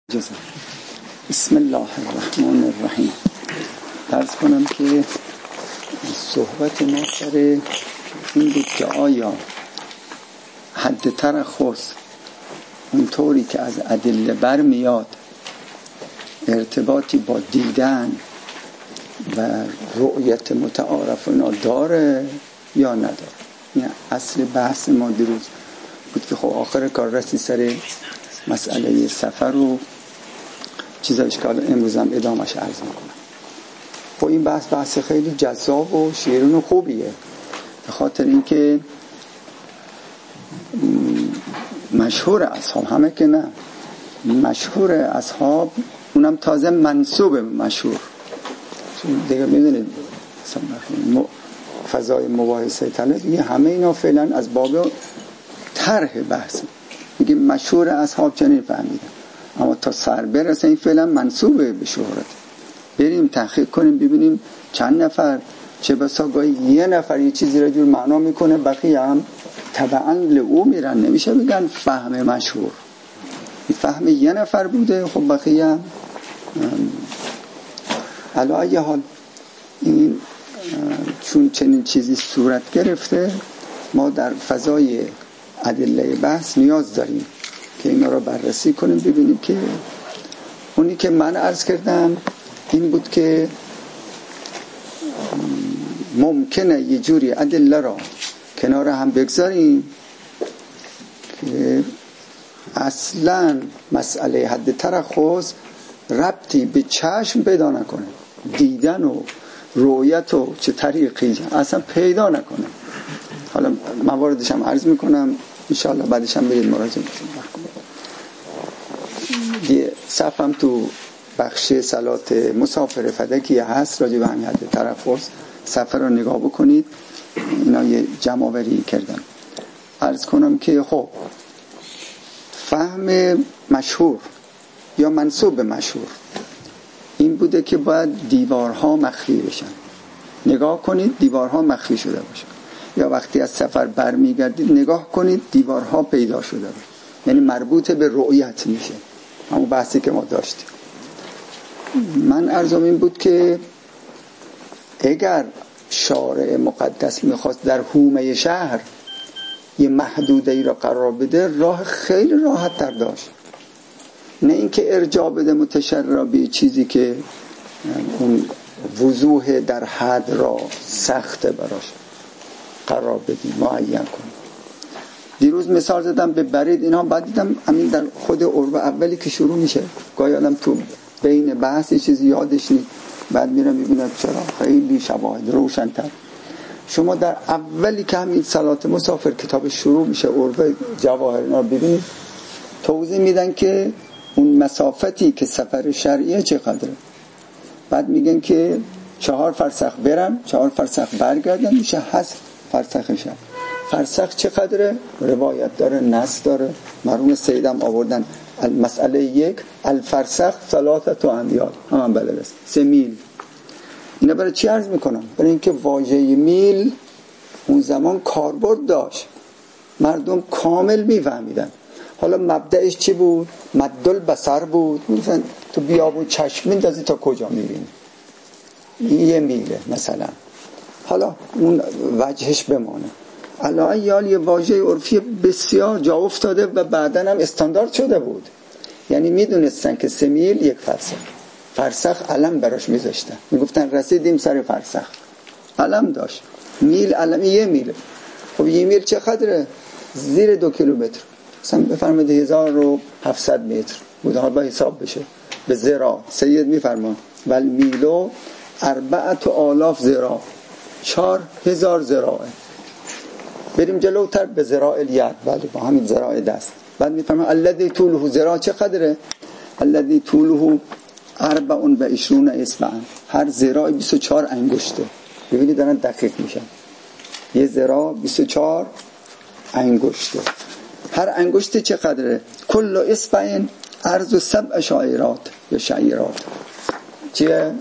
بسم الله الرحمن الرحیم. عرض کنم که صحبت ما سر این بود که آیا حد ترخص اونطوری که از ادله برمیاد ارتباطی با دیدن و رؤیت متعارف داره یا نداره. این اصل بحث ما دیروز بود که خب آخر کار رسی سر مسئله سفر و چیزایش که امروز هم ادامش عرض میکنم. خب این بحث خیلی جذاب و شیرین و خوبیه، به خاطر اینکه مشهور اصحاب، همه که نه، مشهور اصحاب، اونم تازه منسوب مشهور. دیگه میدونید فضای مباحثه طلب دیگه همه اینا فعلا از باب طرح بحث میگه مشهور اصحاب چنین فهمیدن، اما تا سر برسه این فعلا منسوبه به شهرت. بریم تحقیق کنیم ببینیم چند نفر، چه بسا گاهی یه نفر یه چیزی را جور معنا میکنه بقیه هم تبعا لعو میرن. نمیشه بگن فهم مشهور، فهم یه نفر بوده خب بقیه هم علی ای حال. این چون چنین چیزی صورت گرفته ما در فضای ادله بحث نیاز داریم که اینا را بررسی کنیم ببینیم که اونی که من عرض کردم این بود که ممکنه یه جوری ادله را کنار هم بگذاریم که اصلا مسئله حد ترخص ربطی به چشم پیدا نکنه، دیدن و رؤیت و چه طریقی اصلا پیدا نکنه. حالا مواردش هم عرض میکنم انشاءالله، بعدش هم برید مراجعه کنید. یه صفم تو بخش صلات مسافر فدکی هست راجع به همین حد ترخص، صفحه رو نگاه بکنید. اینا یه جمع‌آوری کردم. عرض کنم که خب فهم مشهور یا منسوب مشهور این بوده که باید دیوارها مخفی بشن. نگاه کنید دیوارها مخفی شده باشن، یا وقتی از سفر برمیگردید نگاه کنید دیوارها پیدا شده باشن، یعنی مربوط به رؤیت میشه. همون بحثی که ما داشتیم. من عرضم این بود که اگر شارع مقدس میخواست در حومه شهر یه محدوده ای را قرار بده راه خیلی راحت تر داشت، نه اینکه ارجاع بده متشرع به چیزی که اون وضوح در حد را سخت براش قرار بدیم معین کنیم. دیروز مثال زدم به برید اینا، بعد دیدم همین در خود عرب اولی که شروع میشه گاهی آدم تو بین بحث چیزی یادش نیست، بعد میرم میبینم چرا خیلی شواهد روشن‌تر. شما در اولی که همین صلات مسافر کتاب شروع میشه عرب جواهر اینا ببینید توضیح میدن که اون مسافتی که سفر شرعیه چقدره. بعد میگن که 4 فرسخ برم 4 فرسخ برگردم میشه 8 فرسخ شب. فرسخ چقدره؟ روایت داره، نص داره. مرحوم سیدم آوردن مسئله 1 الفرسخ 3 امیال، هم بله 3 میل. اینا برای چی عرض میکنم؟ برای اینکه واژه میل اون زمان کاربرد داشت، مردم کامل میفهمیدن. حالا مبدأش چی بود؟ مدل بصر بود. مثلا تو بیابون چشم میندازی تا کجا میبینی؟ یه میله مثلا. حالا اون وجهش بمانه. علایال یه واژه عرفی بسیار جا افتاده و بعدن هم استاندارد شده بود. یعنی میدونستن که 3 میل 1 فرسخ. فرسخ علم براش میذاشتن، میگفتن رسیدیم سر فرسخ، علم داشت. میل علم 1 میل. خب 1 میل چقدره؟ زیر 2 کیلومتر. مثلا بفرمایید 1700 متر بود. حالا با حساب بشه به ذراع. سید میفرمان ول میلو 4000 ذراع، 4000 ذراعه. بریم جلوتر به ذراع الید، بله با همین ذراع دست. بعد میفرمان الذی طوله ذراع چقدره؟ الذی طوله 24 اصبع، هر ذراع 24 انگشته. ببینید دارن دقیق میشن. یه ذراع 24 انگشته. هر انگشت چقدره؟ کل اصبع عرض 7 شعیرات یا شعیرات، چیه؟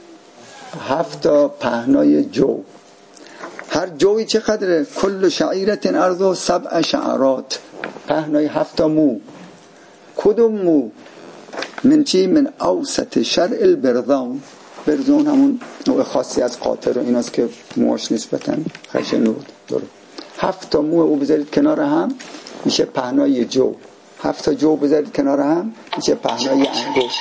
7 پهنای جو. هر جوی چقدره؟ کل شعیرت عرض 7 شعرات، پهنای 7 مو. کدوم مو؟ من چی؟ من اوسط شرع البرزون. برزون همون نوع خاصی از قاطر و ایناست که موش نسبتاً خشنود داره. 7 تا مو او بذارید کنار هم میشه پهنای جو. 7 تا جو بذارید کنار هم میشه پهنای انگشت.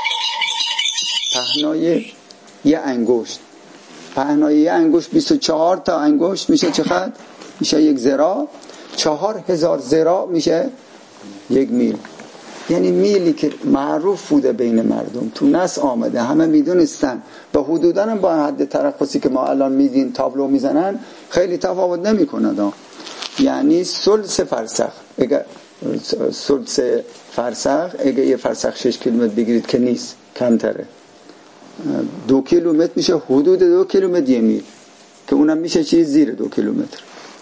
پهنای یه انگشت. پهنای یه انگشت 24 تا انگشت میشه چقدر؟ میشه 1 ذراع. 4000 ذراع میشه 1 میل. یعنی میلی که معروف بوده بین مردم، تو نص آمده، همه میدونستن، با حدوداً هم با حد ترخصی که ما الان میدین تابلو میزنن خیلی تفاوت نمیکنه. یعنی ثلث فرسخ، اگه ثلث فرسخ، اگه یه فرسخ 6 کیلومتر بگیرید که نیست، کمتره، 2 کیلومتر میشه حدود 2 کیلومتر 1 میل، که اونم میشه چیز زیر 2 کیلومتر.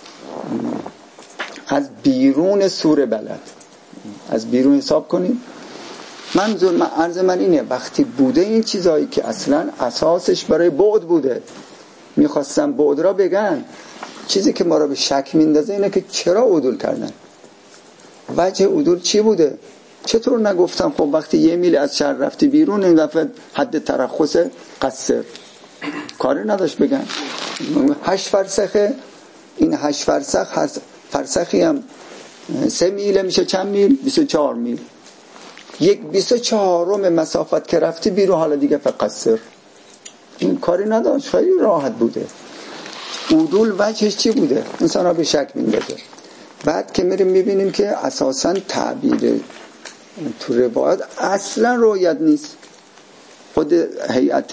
از بیرون سور بلد، از بیرون حساب کنیم. عرض من اینه وقتی بوده این چیزایی که اصلا اساسش برای بعد بوده، میخواستم بعد را بگن، چیزی که ما را به شک میندازه اینه که چرا عدول کردن، وجه عدول چی بوده. چطور نگفتم خب وقتی 1 میل از شهر رفتی بیرون این دفعه حد ترخص قصر، کاری نداشت بگن 8 فرسخه. این 8 فرسخ هست، فرسخی هم 3 میل میشه چند میل؟ 24 میل. 1/24 مسافت که رفتی بیرون حالا دیگه فقصر. این کاری نداشت، خیلی راحت بوده. عدول وجهش چی بوده؟ انسان ها به شک میندازه. بعد که میریم میبینیم که اساساً تعبیر تو روایت اصلا رؤیت نیست. خود هیئت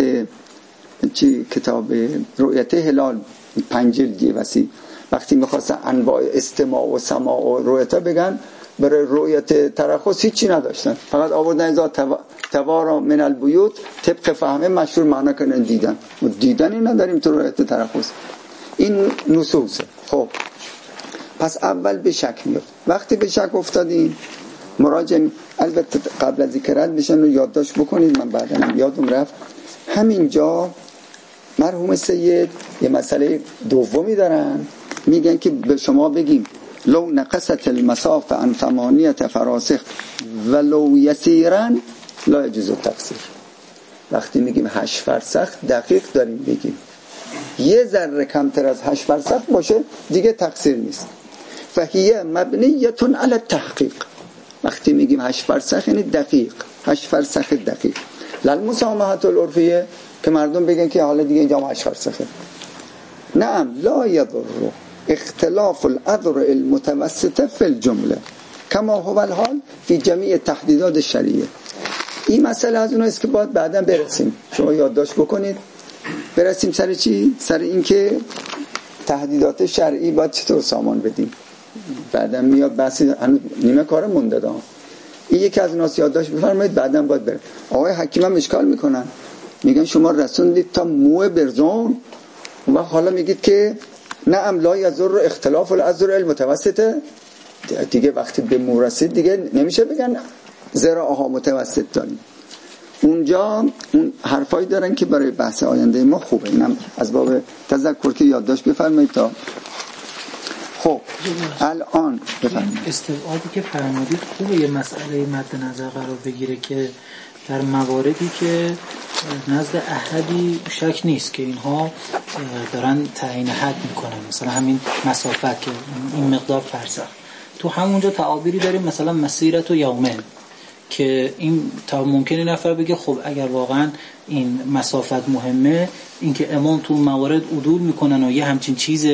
کتاب رؤیت هلال 5 جلدی وسیع وقتی میخواستن انواع استماع و سماع و رؤیت بگن، برای رؤیت ترخص هیچی نداشتن، فقط آوردن ازا توارا من البیوت طبق فهمه مشهور معنا کنن دیدن. و دیدنی نداریم تو رؤیت ترخص. این نصوصه. خب پس اول به شک میفت. وقتی به شک افتادیم مراجع، البته قبل از ذکرت بشن رو یادداشت بکنید، من بعدا یادم رفت. همینجا مرحوم سید یه مسئله دومی دارن، میگن که به شما بگیم لو نقصت المسافه عن 8 فراسخ ولو یسیرا لا یجوز التقصیر. وقتی میگیم 8 فرسخ دقیق داریم بگیم، یه ذره کمتر از 8 فرسخ باشه دیگه تقصیر نیست. فهیه مبنیتون علی التحقیق. وقتی میگیم 8 فرسخ یعنی دقیق، 8 فرسخ دقیق. للمسامحة العرفیه که مردم بگن که حالا دیگه اینجا 8 فرسخه. نعم لا یضر اختلاف الاذرع المتوسطه فی الجمله کما هو الحال فی جمیع تحدیدات شرعیه. این مسئله از اوناست که باید بعدا برسیم، شما یادداشت بکنید. برسیم سر چی؟ سر این که تحدیدات شرعی باید چطور سامان بدیم. بعدا میاد بحثی، نیمه کار مونده دام. این یکی از اوناست، یادداشت بفرمایید، بعدا باید بریم. آقای حکیم هم اشکال میکنن، میگن شما رسوندید تا مو برزون و حالا میگید که نعم لا یضر اختلاف الاذرع المتوسطه. دیگه وقتی به مو رسید دیگه نمیشه بگن ذراعها متوسط داریم. اونجا اون حرفایی دارن که برای بحث آینده ما خوبه. اینم از باب تذکر که یادداشت بفرمایید تا. خب الان بفرمایید. استبعادی که فرمودید خوبه یه مسئله مد نظر قرار بگیره که در مواردی که نزد احدی شک نیست که اینها دارن تعیین حد میکنن، مثلا همین مسافت که این مقدار فرسخ، تو همونجا تعابیری داریم مثلا مسیرت و یومن، که این تا ممکنه نفر بگه خب اگر واقعا این مسافت مهمه، این که امام تو موارد عدول میکنن و یه همچین چیز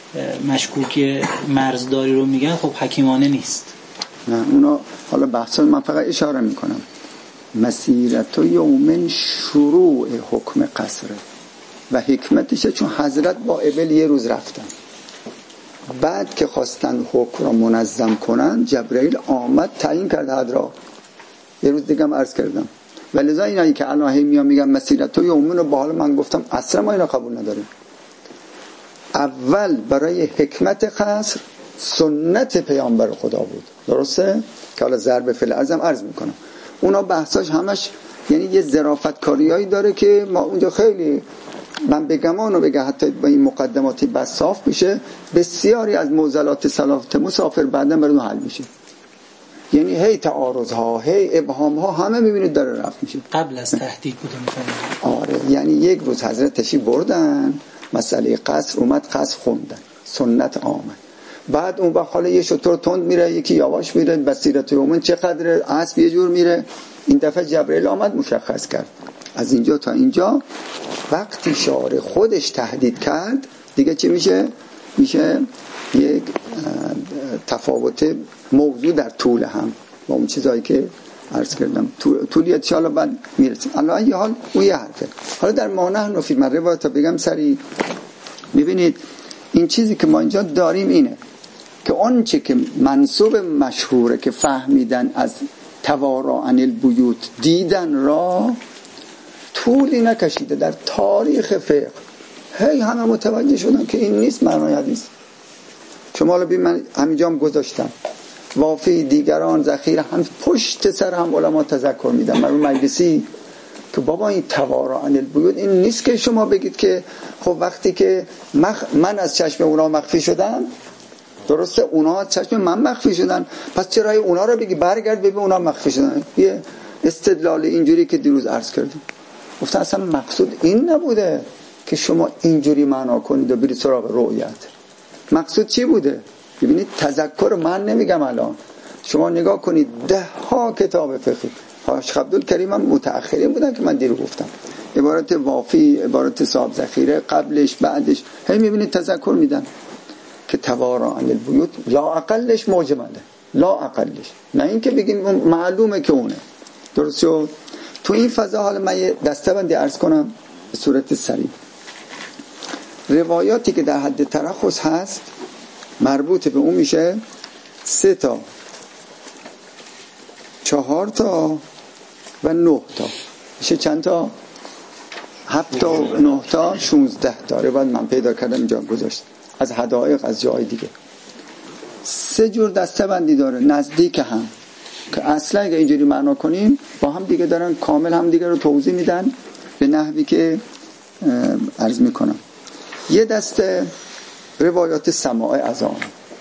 مشکوک مرزداری رو میگن، خب حکیمانه نیست. نه اونا حالا بحثا من فقط اشاره میکنم. مسیرت و یومن شروع حکم قصره و حکمتشه، چون حضرت با ابل یه روز رفتن، بعد که خواستن حکم را منظم کنن جبرائیل آمد تعیین کرد حد را. یه روز دیگه هم عرض کردم ولذا اینایی که الان میان میگن مسیرت و یومن رو، با حال من گفتم اصلا ما اینا قبول نداریم. اول برای حکمت قصر سنت پیامبر خدا بود، درسته؟ که حالا ضرب فعل ازم عرض میکنم. اونا بحثاش همش یعنی یه ظرافت کاریایی داره که ما اونجا خیلی من بگم و بگم حتی با این مقدماتی بس صاف میشه، بسیاری از معضلات صلات مسافر بعداً برای حل میشه. یعنی هی تعارض ها، هی ابهام ها، همه میبینید داره رفت میشه. قبل از تهدید بوده میفهمید. آره، یعنی یک روز حضرت تشریف بردن، مسئله قصر اومد، قصر خوندن، سنت آمد. بعد اون وقت حالا یه شطور تند میره، یکی یواش میره، بصیرت یومن چقدر، اسب یه جور میره. این دفعه جبرئیل آمد مشخص کرد از اینجا تا اینجا. وقتی شارع خودش تهدید کرد دیگه چی میشه؟ میشه یک تفاوت موضوع در طول هم با اون چیزایی که عرض کردم. طولیت شالا بعد میرسیم. الان یه حال اون یه حرفه. حالا در مانع نفی من روایت بگم سریع. ببینید این چیزی که ما اینجا داریم اینه که اون چی که منسوب مشهوره که فهمیدن از توارا عن البیوت دیدن را طولی نکشیده در تاریخ فقه هی همه متوجه شدن که این نیست معنای حدیث. شما الان ببین من همینجا هم گذاشتم وافی دیگران ذخیره هم پشت سر هم علما تذکر میدن. من مجلسی که بابا این توارا عن البیوت این نیست که شما بگید که خب وقتی که من از چشم اونا مخفی شدم، درسته اونا از چشم من مخفی شدن، پس چرا اونا رو بگی برگرد ببین اونا مخفی شدن. یه استدلال اینجوری که دیروز عرض کردیم. گفتن اصلا مقصود این نبوده که شما اینجوری معنا کنید و برید سراغ رؤیت. مقصود چی بوده؟ ببینید تذکر من نمیگم الان، شما نگاه کنید 10 ها کتاب فقهی. حاج عبدالکریم هم متأخرین بودن که من دیرو گفتم، عبارت وافی، عبارت صاحب ذخیره، قبلش بعدش، هی میبینید تذکر میدن که توارا عن البیوت لا اقلش موجمله، لا اقلش، نه این که بگیم معلومه که اونه. درست شد؟ تو این فضا حالا من یه دسته‌بندی عرض کنم به صورت سریع. روایاتی که در حد ترخص هست مربوط به اون میشه 3 تا 4 تا و 9 تا، میشه چند تا؟ 7 تا 9 تا 16 تا روایت من پیدا کردم اینجا گذاشتم از حدائق از جای دیگه. 3 جور دسته‌بندی داره نزدیک هم که اصلا اگه اینجوری معنا کنیم با هم دیگه دارن کامل هم دیگه رو توضیح میدن به نحوی که عرض میکنم. یه دسته روایات سماع اذان،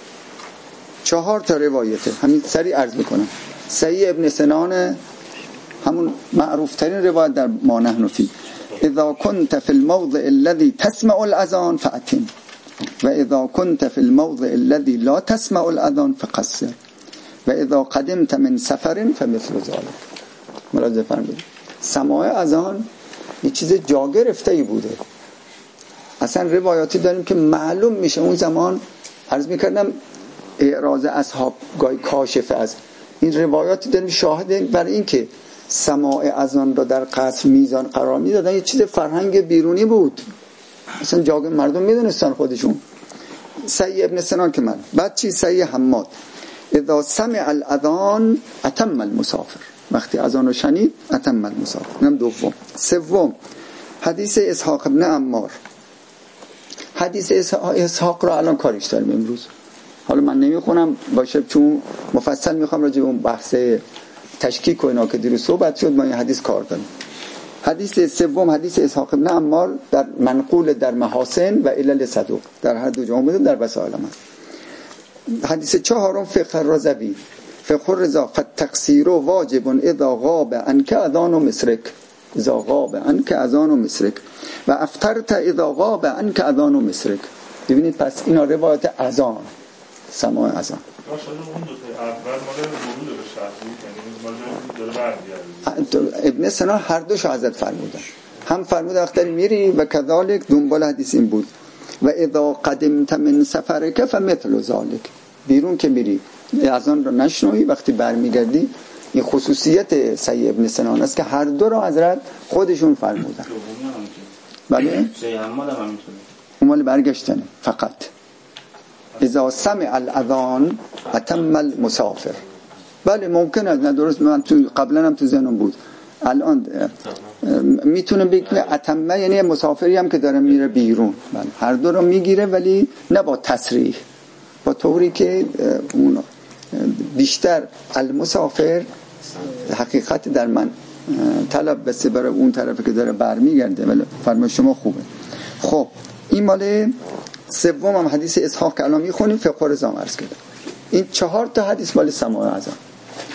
4 تا روایته، همین سریع عرض میکنم. صحیح ابن سنان همون معروف ترین روایت در ما نحن فی، اذا كنت في الموضع الذي تسمع الاذان فاتم و اذا كنت في الموضع الذي لا تسمع الاذان فقصر و اذا قدمت من سفر فمثل ذلك. ملاحظه فرمایید سماع اذان یه چیز جا گرفته‌ای بوده. اصلا روایاتی داریم که معلوم میشه اون زمان عرض میکردم اعراض اصحاب گاهی کاشفه از این روایاتی داریم شاهد برای این که سماع اذان را در قصر میزان قرار میدادن. یه چیز فرهنگ بیرونی بود، اصلا جاگ مردم میدونستن خودشون. صحیح ابن سنان که من بعد چی؟ صحیح حماد اذا سمع الاذان اتم المسافر، وقتی اذان رو شنید اتم المسافر. اینم دوم. سوم حدیث اسحاق ابن عمار. حدیث اسحاق رو الان کاریش داریم امروز، حالا من نمیخونم باشه چون مفصل میخوام راجع به اون بحث تشکیک و اینا که دیروز صحبت شد ما این حدیث کار داریم. حدیث سوم حدیث اسحاق ابن عمار در منقول در محاسن و علل صدوق در هر دو جا اومده، در وسائل هم هست. حدیث چهارم فقه الرضوی فقه الرضا فالتقصیر واجب اذا غاب عنک اذان مسرک، اذا غاب عنک اذان مسرک و افطرت اذا غاب عنک اذان مسرک. ببینید پس اینا روایت اذان، سماع اذان. ابن سنا هر دوش حضرت فرمودن، هم فرمودن وقتی میری و کذالک دنبال حدیث این بود و اذا قدمت من سفرک فمثل ذلک، بیرون که میری اذان رو نشنوی وقتی برمیگردی. این خصوصیت صحیح ابن سنان است که هر دو را حضرت خودشون فرمودن. بله اون برگشتنه فقط اذا سمع الاذان اتم المسافر. بله ممکنه نه درست، من تو قبلا هم تو ذهنم بود، الان میتونه بگه اتمه یعنی مسافری هم که داره میره بیرون. بله هر دو رو میگیره ولی نه با تصریح، با طوری که اون بیشتر المسافر حقیقت در من طلب بسه برای اون طرفی که داره برمیگرده. ولی فرمای شما خوبه. خب این مال سوم هم حدیث اسحاق که الان میخونیم فقه الرضا عرض کردم. این 4 تا حدیث مال سماع اذان.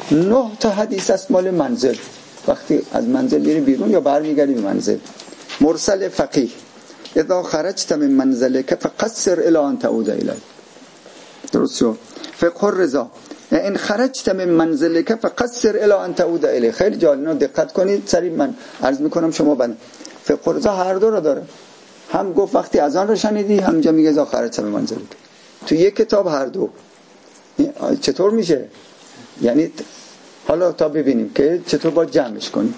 9 تا حدیث است مال منزل، وقتی از منزل میری بیرون یا برمیگردی به منزل. مرسل فقیه اذا خرجت من منزلك فقصر الى ان تعود الیه. درست شد. فقه الرضا ان خرجت من منزلك فقصر الى ان تعود الیه. خیلی جالب، دقت کنید. سریع من عرض میکنم شما بند. فقه الرضا هر دو رو داره. هم گفت وقتی اذان رو شنیدی، همجا میگه اذا خرجت من منزلك. تو یک کتاب هر دو. چطور میشه؟ یعنی حالا تا ببینیم که چطور باید جمعش کنیم.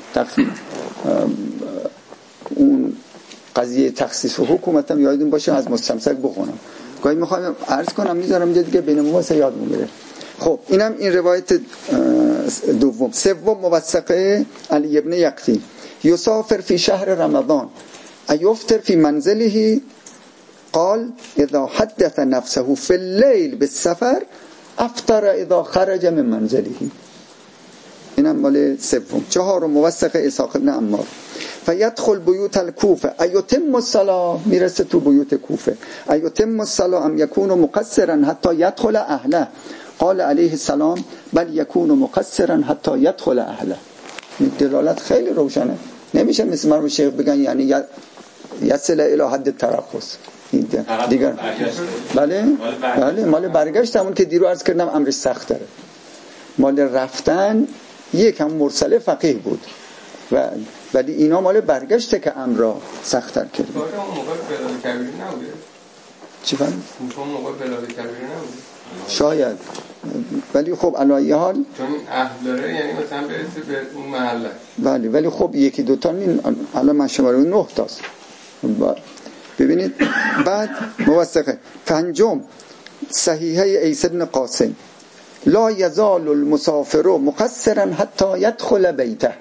اون قضیه تخصیص و حکومت هم یادتون باشه از مستمسک بخونم. گاهی میخوام عرض کنم میذارم دیگه بین ما یادمون میره. خب اینم این روایت دوم. سوم موثقه علی ابن یقطی یسافر فی شهر رمضان ایفتر فی منزله قال اذا حدث نفسه فی اللیل بالسفر افطر اذا خرج من منزله. اینم مال سوم. چهارم موثق اسحاق بن عمار فیدخل بیوت الکوفه ایتم الصلاه، میرسه تو بیوت کوفه. ایتم الصلاه ام یکون مقصرا حتی یدخل اهله قال علیه السلام بل یکون مقصرا حتی یدخل اهله. دلالت خیلی روشنه. نمیشه مثل مرحوم شیخ بگن یعنی یصل الی حد ترخص دیگر. بله مال برگشت همون که دیرو عرض کردم امرش سخت داره. مال رفتن یک هم مرسل فقیه بود ولی اینا مال برگشته که امر را سخت‌تر کرد. اون موقع بلاد کبیری نبوده. چی فهم؟ اون موقع بلاد کبیری نبوده. شاید، ولی خب علایه حال چون اهل داره یعنی مثلا برسه به اون محله. بله ولی خب یکی دوتا الان من شماره 9 تاست. ببینید بعد موثقه. پنجم صحیحه عیسی بن قاسم لا یزال المسافر مقصرا حتی یدخل بیته.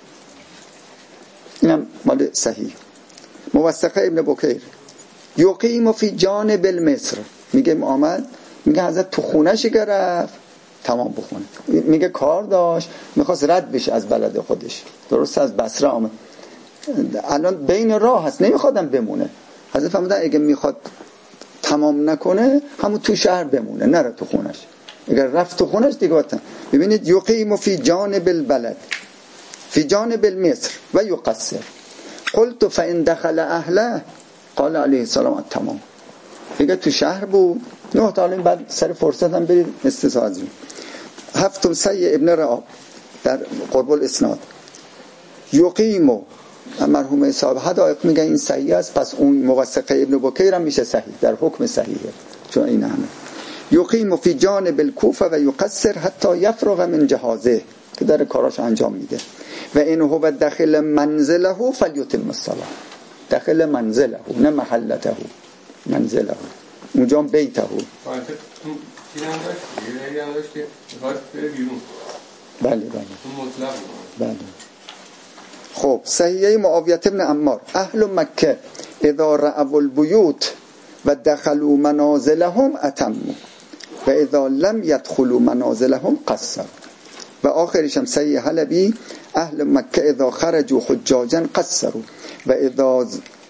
اینم مال صحیح. موثقه ابن بکیر یقیم فی جانب المصر، میگه آمد میگه حضرت تو خونه‌ش گرفت تمام بخونه. میگه کار داشت میخواست رد بشه از بلد خودش، درست از بصره آمد، الان بین راه هست نمیخوادم بمونه. حضرت فرمودن اگه میخواد تمام نکنه همون تو شهر بمونه، نره تو خونش. اگر رفت تو خونش دیگه وقت. ببینید یقیم فی جانب البلد فی جانب المصر و یقصر. قلت فان دخل اهله قال علیه السلام تمام. دیگه تو شهر بود. نه تا الان بعد سر فرصت هم برید استثناء از این. هفتم سی ابن رعاب در قرب الاسناد یقیم مرحوم صاحب حدائق میگه این صحیح است، پس اون موثقه ابن بکیر هم میشه صحیح، در حکم صحیحه چون این همه. یقیم فی جانب الکوفه و یقصر حتی یفرغ من جهازه، که در کاراش انجام میده. و این هو داخل منزله فلیتم الصلاه. داخل منزله نه محلته، منزله اونجا بیته. بله بله. خب صحیحه معاویه بن عمار اهل مکه اذا رأوا البیوت و دخلوا منازلهم اتموا و اذا لم يدخلوا منازلهم قصروا. و آخرش هم صحیح حلبی اهل مکه اذا خرجوا حجاجا قصروا و اذا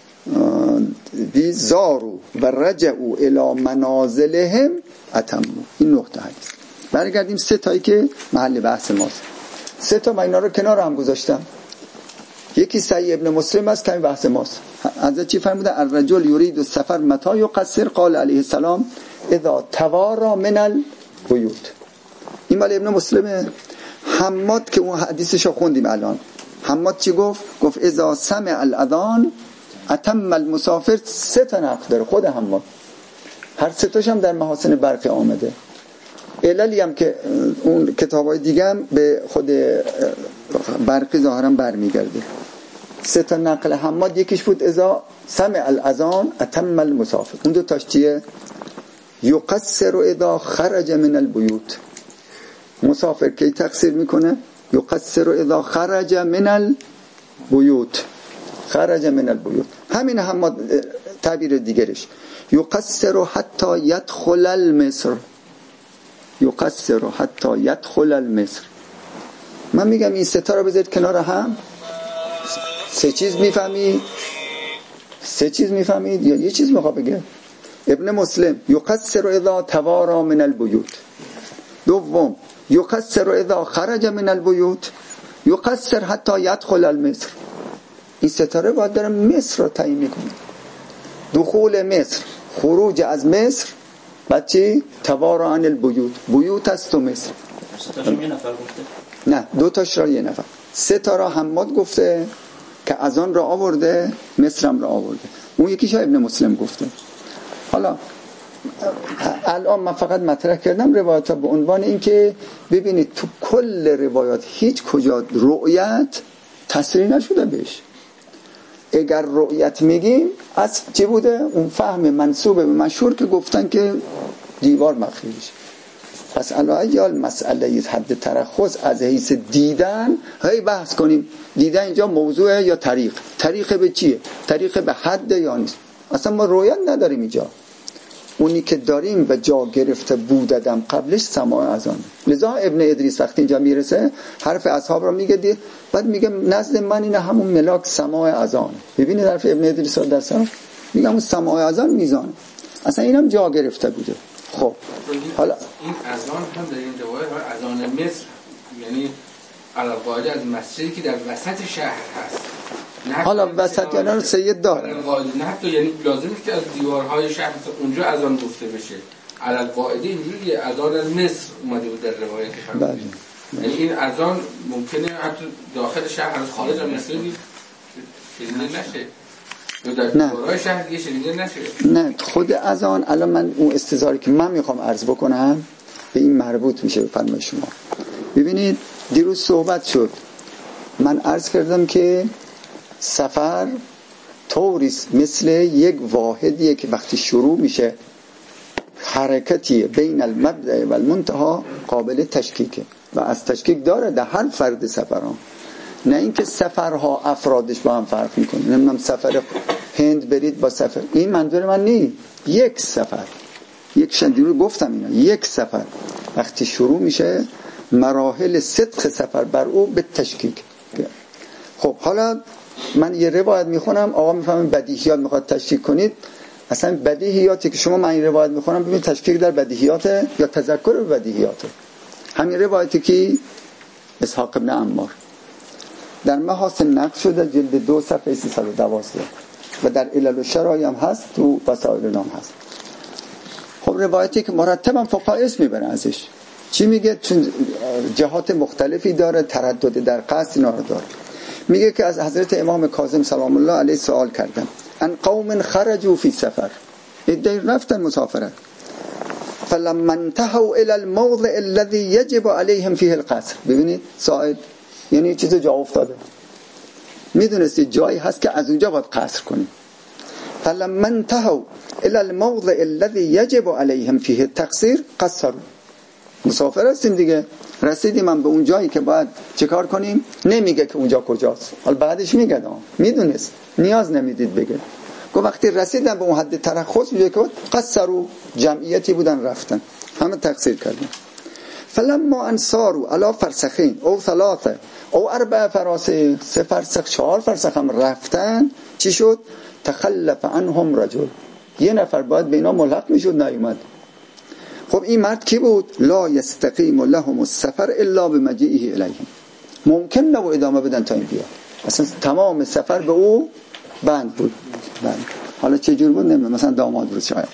زاروا و رجعوا الى منازلهم اتموا. این نقطه هست. برگردیم سه تایی که محل بحث ماست. سه تا من اینا رو کنار هم گذاشتم. یکی صحیح ابن مسلم است که این بحث ماست. حضرت چی فرمودن؟ الرجل یرید السفر متى یقصر قال علیه السلام اذا توارا من البیوت. این مال ابن مسلمه. حماد که اون حدیثشو خوندیم الان، حماد چی گفت؟ گفت اذا سمع الاذان اتم المسافر. سه تا نقل داره خود حماد، هر سه تاش هم در محاسن برقی آمده. عللی هم که اون کتابای دیگه هم به خود برقی ظاهرا برمیگرده. سه تا نقل حماد یکیش بود اذا سمع الاذان اتم المسافر. اون دو تاش چیه؟ یقصر اذا خرج من البیوت. مسافر کی تقصیر میکنه؟ یقصر اذا خرج من البیوت. خرج من البیوت. همین حماد تعبیر دیگرش یقصر حتی یدخل المصر. یقصر حتی یدخل المصر. من میگم این سه تا رو بذارید کنار هم. سه چیز میفهمید یا یه چیز میخواد بگه؟ ابن مسلم یقصر اذا توارا من البیوت. دوم یقصر اذا خرج من البیوت، یقصر حتی یدخل المصر. این ستاره باید داره مصر رو تعیین میکنه. دخول مصر، خروج از مصر، بعد چی؟ توارا عن البیوت، بیوت است و مصر. یه نفر گفته؟ نه، 2 تاش را یه نفر. 3 تا را حماد گفته که از آن را آورده، مصرم را آورده. اون یکیش ابن مسلم گفته. حالا الان من فقط مطرح کردم روایت ها به عنوان این که ببینید تو کل روایات هیچ کجا رؤیت تصریح نشده بهش. اگر رؤیت میگیم از چی بوده؟ اون فهم منسوب به مشهور که گفتن که دیوار مخفی بشه. پس الان مسئله حد ترخص از حیث دیدن هی بحث کنیم. دیدن اینجا موضوعه یا طریق به چیه؟ طریق به حد یا نیست؟ اصلا ما رؤیت نداریم اینجا. اونی که داریم به جا گرفته بوددم قبلش سماع اذان. لذا ابن ادریس وقتی اینجا میرسه حرف اصحاب رو میگه دید، بعد میگه نزد من این همون ملاک سماع اذان. ببینید حرف ابن ادریس رو در سر میگه همون سماع اذان میزان، اصلا اینم جا گرفته بوده. خب حالا این اذان هم در این روایت اذان مصر، یعنی علاوه از مسجدی که در وسط شهر هست. حالا وسط یعنی سید داره. نه حتی یعنی لازم نیست که از دیوارهای شهر اونجا اذان گفته بشه. علل قاعده اینجوری اذان از مصر اومده بود در روایت خبری. یعنی این اذان ممکنه حتی داخل شهر از خارج هم مصر شنیده نشه. یا در دیوارهای شهر دیگه شنیده نشه. نه خود اذان الان من اون استظهاری که من میخوام عرض بکنم به این مربوط میشه به فرمان شما. ببینید دیروز صحبت شد، من عرض کردم که سفر طوریست مثل یک واحدیه که وقتی شروع میشه حرکتیه بین المبدأ و المنتها قابل تشکیکه و از تشکیک داره در هر فرد سفران. نه اینکه سفرها افرادش با هم فرق میکنه. نمیدونم سفر هند برید با سفر، این منظور من نیست. یک سفر، یک شندیرو گفتم اینا، یک سفر وقتی شروع میشه مراحل صدق سفر بر او به تشکیک. خب حالا من یه روایت میخونم، آقا میفهمم بدیهیات میخواد تشکیک کنید. اصلا بدیهیاتی که شما من این روایت میخونم ببینید تشکیک در بدیهیات یا تذکر به بدیهیات. همین روایتی که اسحاق ابن عمار در محاسن نقل شده جلد 2 صفحه 312 و در علل و شرایع هم هست، تو وسائل نام هست. خب روایتی که مرتبا فقها اسم میبرن ازش. چی میگه؟ چون جهات مختلفی داره، تردد در قصد اینا رو داره. میگه که از حضرت امام کاظم سلام الله علیه سوال کردم ان قوم خرجوا فی سفر، ایده رفتن مسافرت، فلما انتهوا الى الموضع الذي يجب عليهم فيه القصر. ببینید سائل یعنی چیز جا افتاده، میدونستی جایی هست که از اونجا باید قصر کنیم. فلما انتهوا الى الموضع الذي يجب عليهم فيه التقصير قصروا. مسافر هستیم دیگه، رسیدیم من به اون جایی که باید چه کار کنیم. نمیگه که اونجا کجاست، حالا بعدش میگه میدونست، نیاز نمیدید بگه. گفت وقتی رسیدن به اون حد ترخص میگه که قصروا، جمعیتی بودن رفتن همه تقصیر کردن. فلما انصاروا علی فرسخین او 3 او 4 فراسخ، 3 فرسخ 4 فرسخ هم رفتن، چی شد؟ تخلف عنهم رجل، یه نفر باید به اینا ملحق میشد، نیومد. خب این مرد کی بود؟ لا یستقیم لهم السفر الا بمجیئه الیهم، ممکن نبود ادامه بدن تا این بیاد. اصلا تمام سفر به او بند بود. بند. حالا چه جور بود نمیدونم، مثلا داماد بود شاید.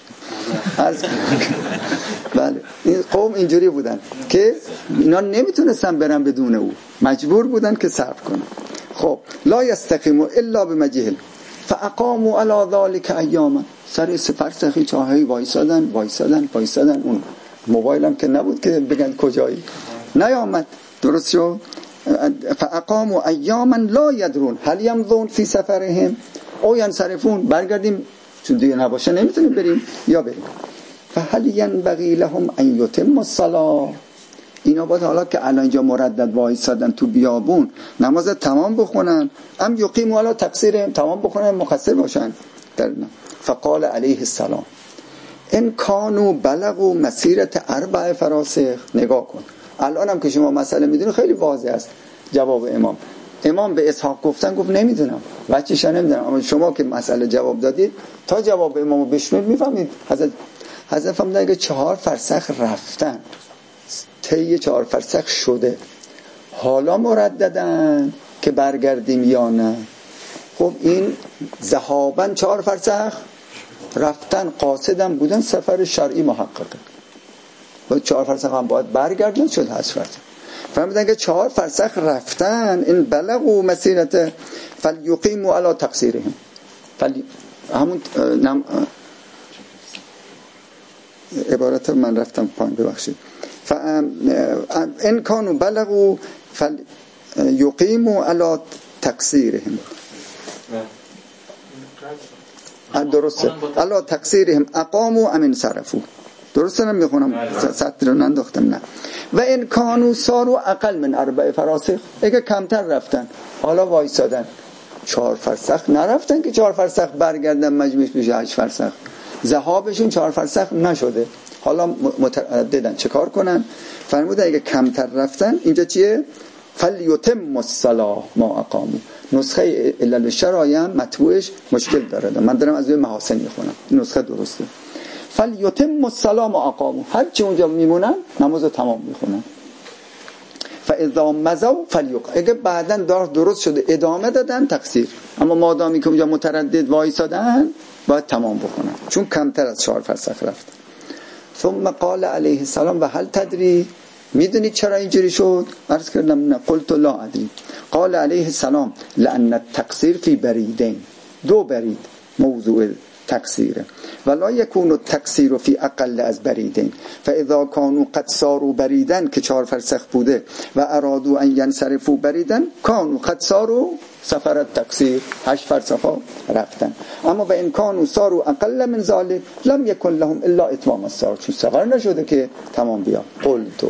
بله این قوم اینجوری بودن که اینا نمیتونستن برن بدون او، مجبور بودن که صبر کنن. خب لا یستقیم الا بمجیئه فاقاموا علی ذلك ایاما، سر سفر سخی چاهی وایسادن. اون موبایل هم که نبود که بگن کجایی، نیامد. درست شد. فاقاموا ایاما لا یدرون هل یمضون فی سفرهم او ینصرفون، برگردیم چون دیگه نباشه نمیتونیم بریم یا بریم. فهل ینبغی لهم ان یتموا الصلاه، اینا باید حالا که الان اینجا مردد وایسادن تو بیابون نماز تمام بخونن، ام یقیموا علی تقصیرهم، تمام بخونن مقصر باشن. فقال علیه السلام ان کانوا بلغوا مسیرت 4 فراسخ. نگاه کن الان هم که شما مسئله میدونی خیلی واضح است جواب امام به اسحاق گفتن، گفت نمیدونم بچه‌ش نمیدونم، اما شما که مسئله جواب دادید تا جواب امامو بشنوید میفهمید. حضرت فرمودن که 4 فرسخ رفتن، طی 4 فرسخ شده، حالا مرددن که برگردیم یا نه. خب این ذهاباً 4 فرسخ رفتن، قاصدن بودن، سفر شرعی محققه. با 4 فرسخ هم باید برگردن، شد 8 فرسخ. فهمیدن که 4 فرسخ رفتن، این بلغوا مسیرت فلیقیموا علی تقصیرهم. همون عبارت من رفتم پایین، ببخشید. ان کانوا بلغوا فلیقیموا علی تقصیرهم. درسته، علی تقصیرهم اقاموا ام انصرفوا. درسته نمیخونم، سطر رو ننداختم. نه و ان کانوا صاروا اقل من 4 فراسخ، اگه کمتر رفتن حالا وایسادن 4 فرسخ نرفتن که 4 فرسخ برگردن مجموعش بشه 8 فرسخ، ذهابشون 4 فرسخ نشده، حالا مترددن چه کار کنن؟ فرمودن اگه کمتر رفتن، اینجا چیه؟ فلیتم الصلاة ما اقاموا. نسخه علل الشرع مطبوعش مشکل داره، من دارم از روی محاسن میخونم، نسخه درسته. فلیتم الصلاة ما اقاموا، هر چی اونجا میمونن نماز تمام میخونن. فاذا مضوا فلیق، اگه بعدن درست شده ادامه دادن تقصیر، اما مادامی که اونجا متردد وایسادن باید تمام بکنن، چون کمتر از 4 فرسخ رفتن. ثم قال علیه السلام و هل تدری، میدونی چرا اینجوری شد؟ عرض کردم نه، قلت لا ادری. قال علیه السلام لان التقصیر فی بریدین، 2 برید موضوع تقصیره، ولا یکون التقصیر فی اقل از بریدین، فاذا كانوا قد صاروا بریدن که 4 فرسخ بوده و ارادوا ان ينصرفوا بریدن كانوا قد صاروا سفر التقصیر، 8 فرسخ رفتن. اما و ان كانوا صاروا اقل من ذلك لم يكن لهم الا اتمام السفر، چون سفر نشده که تمام بیا. قلت.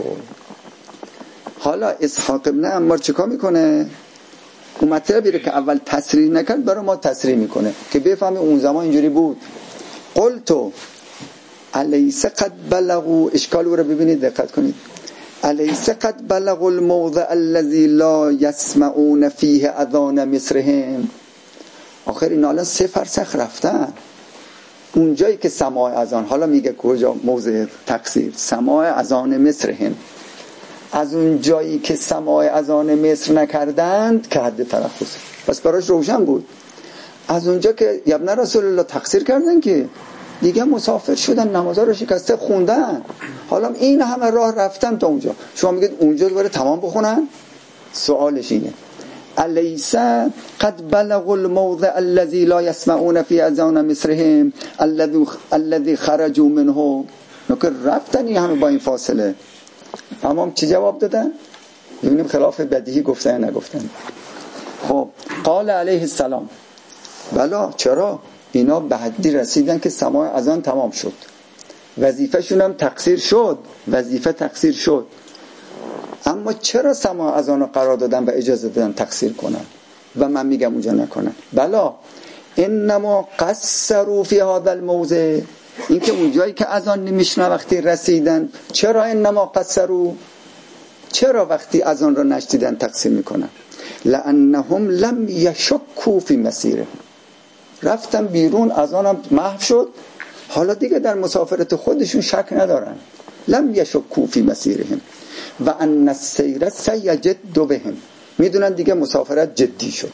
حالا اسحاق ابن عمار چیکار میکنه؟ اون مطلبی رو که اول تصریح نکرد برای ما تصریح میکنه که بفهمی اون زمان اینجوری بود. قلتو الیس قد بلغوا، اشکال رو ببینید، دقت کنید. الیس قد بلغوا الموضع الذي لا يسمعون فيه اذان مصرهم. آخر این الان 3 فرسخ رفتن، اونجایی که سماع اذان، حالا میگه کجا موضع تقصیر، سماع اذان مصرهم، از اون جایی که سماع اذان مصر نکردند که حد ترخص، پس براش روشن بود. از اونجا که ابن رسول الله تقصیر کردن که دیگه مسافر شدن، نمازها رو شکسته خوندن، حالا این همه راه رفتن تا اونجا، شما میگید اونجا دوباره تمام بخونن؟ سوالش اینه الیس قد بلغوا الموضع الذي لا يسمعون في اذان مصرهم الذي خرجوا منه. نکه رفتن این همه با این فاصله. اما چی جواب دادن؟ ببینیم خلاف بدیهی گفتن نگفتن. خب قال علیه السلام بلا، چرا؟ اینا به حدی رسیدن که سماع اذان تمام شد، وظیفه شون هم تقصیر شد، وظیفه تقصیر شد، اما چرا سماع اذان رو قرار دادن و اجازه دادن تقصیر کنن و من میگم اونجا نکنن؟ بلا انما قصروا فی هذا الموضع، این که اونجایی که اذان نمیشنه وقتی رسیدن، چرا انما قصروا، چرا وقتی اذان رو نشنیدن تقصیر میکنن؟ لانهم لم یشکوا فی مسیره، رفتن بیرون اذانم محو شد، حالا دیگه در مسافرت خودشون شک ندارن. لم یشکوا فی مسیرهم و ان السیر سیجد بهم، میدونن دیگه مسافرت جدی شد.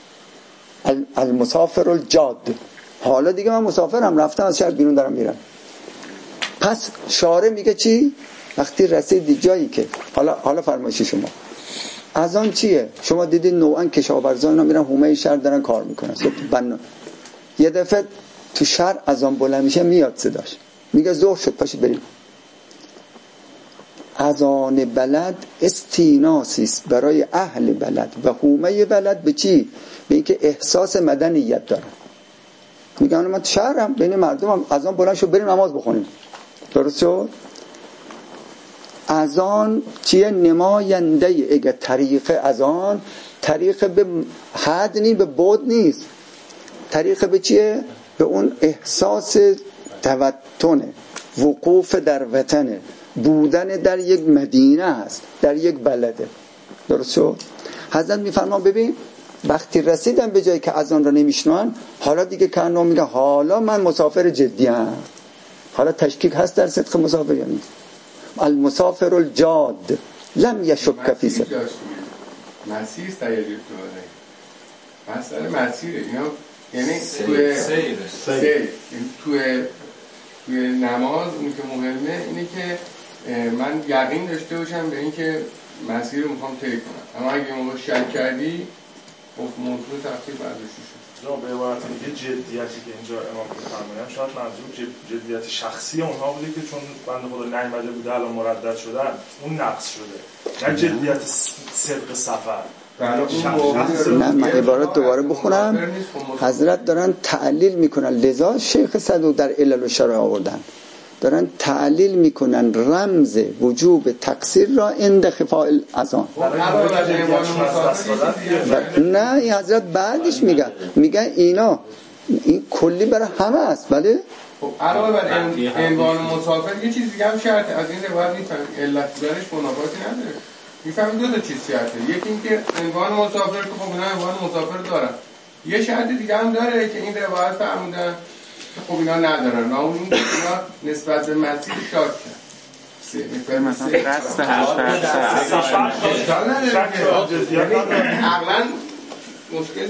المسافر الجاد، حالا دیگه من مسافرم، رفتم از شهر بیرون دارم میرم. پس شارع میگه چی؟ وقتی رسیدی جایی که حالا فرمایشی شما اذان چیه؟ شما دیدید نوعا کشاورزان ها میرن حومه شهر دارن کار میکنن، یه دفعه تو شهر اذان بلند میشه، میاد صداش، میگه ظهر شد پاشید بریم. اذان بلد استیناسی است برای اهل بلد و حومه بلد. به چی؟ به اینکه احساس مدنیت دارن. میگن من تو شهرم، بین مردمم، اذان بلند شد بریم نماز بخونیم. درست شد؟ اذان چیه؟ نماینده. اگه طریق اذان طریق به حد نیست، به بعد نیست، طریق به چیه؟ به اون احساس توطن، وقوف در وطن، بودن در یک مدینه هست، در یک بلده. درست شد؟ حضرت میفرمان ببین وقتی رسیدن به جایی که اذان را نمیشنون، حالا دیگه کانو میگه حالا من مسافر جدی ام. حالا تشکیک هست در صدق مسافر یا نیست؟ المسافر الجاد لم یشک فی سفر. مسیر تغییر داره، مسئله مسیره اینا، یعنی توی نماز اون که مهمه اینه که من یقین داشته باشم به این که مسیر رو میخوام طی کنم، اما اگه موقع شک کردی موضوع تفسیر برداشته شد. به عبارت دیگه جدیتی که اینجا امام می‌فرمایند شاید منظور جدیت شخصی اونها بوده که چون بنده خدا نیامده بوده الان مردد شدن اون نقص شده، نه جدیت صدق سفر. نه من عبارت دوباره بخونم. حضرت دارن تعلیل میکنن، لذا شیخ صدوق در علل و شرایع آوردن، دارن تعلیل میکنن رمز وجوب تقصیر را عند خفاء الاذان. نه این حضرت بعدش میگن اینا این کلی برای همه است. بله علاوه بر عنوان مسافر یه چیز دیگه هم شرط از این روایت میفهمیم علت دارش منافاتی نداره، میفهمیم دو تا چیز شرطه. یکی این که عنوان مسافر که خب اینا عنوان مسافر دارن، یه شرط دیگه هم داره که این روایت فرمودن خب اینا ندارن، نه اون که اینا نسبت به مسیر شاک کرد مثلا قصد عقلا مشکلی